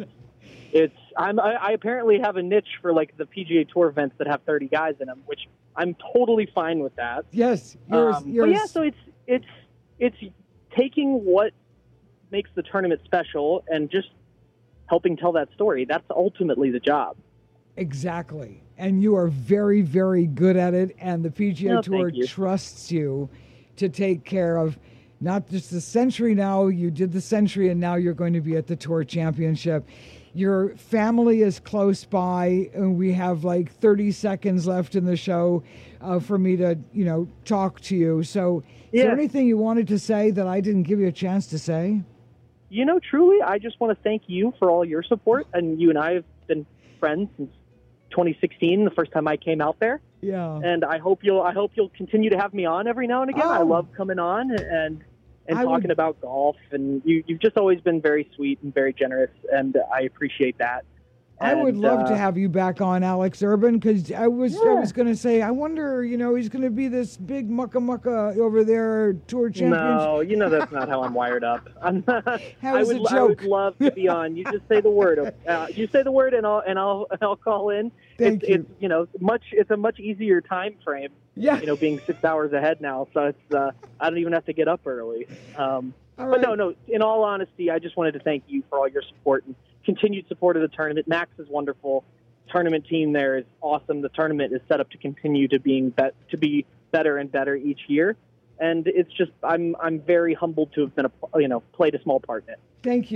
[SPEAKER 12] I apparently have a niche for like the PGA Tour events that have 30 guys in them, which I'm totally fine with that.
[SPEAKER 3] Yes,
[SPEAKER 12] but yeah, so it's taking what makes the tournament special and just helping tell that story. That's ultimately the job.
[SPEAKER 3] Exactly. And you are very, very good at it. And the PGA Tour trusts you to take care of not just the Century now. You did the Century, and now you're going to be at the Tour Championship. Your family is close by, and we have like 30 seconds left in the show for me to, talk to you. So is there anything you wanted to say that I didn't give you a chance to say?
[SPEAKER 12] Truly, I just want to thank you for all your support. And you and I have been friends since 2016, the first time I came out there.
[SPEAKER 3] Yeah.
[SPEAKER 12] And I hope you'll continue to have me on every now and again. I love coming on and talking about golf. And you've just always been very sweet and very generous, and I appreciate that.
[SPEAKER 3] I would love to have you back on, Alex Urban, because I was going to say, I wonder, he's going to be this big mucka over there, Tour Championship.
[SPEAKER 12] No, that's not how I'm wired up.
[SPEAKER 3] How is a joke?
[SPEAKER 12] I would love to be on. You just say the word. You say the word, and I'll call in. It's a much easier time frame.
[SPEAKER 3] Yeah.
[SPEAKER 12] Being 6 hours ahead now, so it's I don't even have to get up early. But no. In all honesty, I just wanted to thank you for all your support and continued support of the tournament. Max is wonderful. Tournament team there is awesome. The tournament is set up to continue to be better and better each year, and it's just I'm very humbled to have been played a small part in it.
[SPEAKER 3] Thank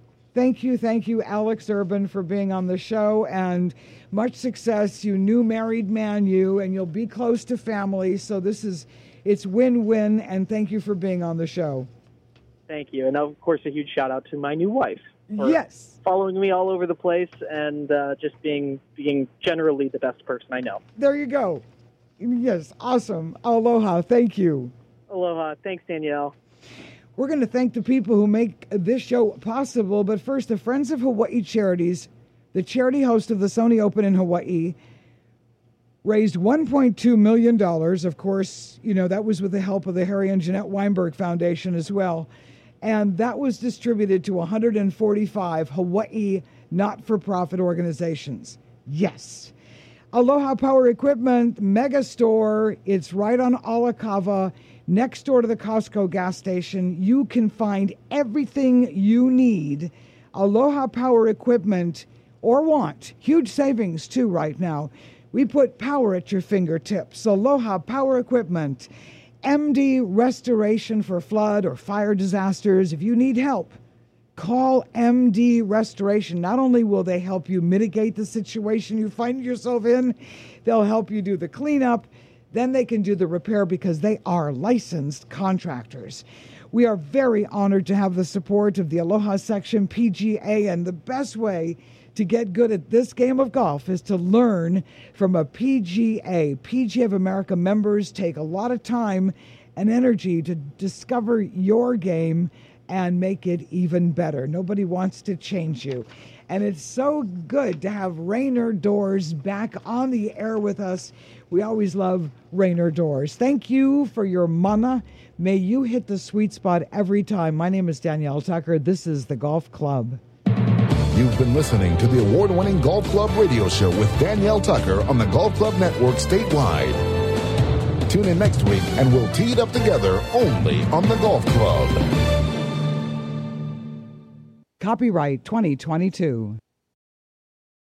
[SPEAKER 3] you, Alex Urban, for being on the show, and much success. You new married man, and you'll be close to family. So it's win-win, and thank you for being on the show.
[SPEAKER 12] Thank you, and of course a huge shout out to my new wife.
[SPEAKER 3] Yes.
[SPEAKER 12] Following me all over the place and just being generally the best person I know.
[SPEAKER 3] There you go. Yes, awesome. Aloha. Thank you.
[SPEAKER 12] Aloha. Thanks, Danielle.
[SPEAKER 3] We're going to thank the people who make this show possible. But first, the Friends of Hawaii Charities, the charity host of the Sony Open in Hawaii, raised $1.2 million. Of course, that was with the help of the Harry and Jeanette Weinberg Foundation as well. And that was distributed to 145 Hawaii not-for-profit organizations. Yes. Aloha Power Equipment Mega Store. It's right on Alakava, next door to the Costco gas station. You can find everything you need. Aloha Power Equipment, or want. Huge savings, too, right now. We put power at your fingertips. Aloha Power Equipment. MD Restoration for flood or fire disasters. If you need help, call MD Restoration. Not only will they help you mitigate the situation you find yourself in, they'll help you do the cleanup. Then they can do the repair because they are licensed contractors. We are very honored to have the support of the Aloha Section PGA, and the best way to get good at this game of golf is to learn from a PGA. PGA of America members take a lot of time and energy to discover your game and make it even better. Nobody wants to change you. And it's so good to have Rainer Doors back on the air with us. We always love Rainer Doors. Thank you for your mana. May you hit the sweet spot every time. My name is Danielle Tucker. This is the Golf Club.
[SPEAKER 1] You've been listening to the award-winning Golf Club radio show with Danielle Tucker on the Golf Club Network statewide. Tune in next week and we'll tee it up together only on the Golf Club.
[SPEAKER 3] Copyright 2022.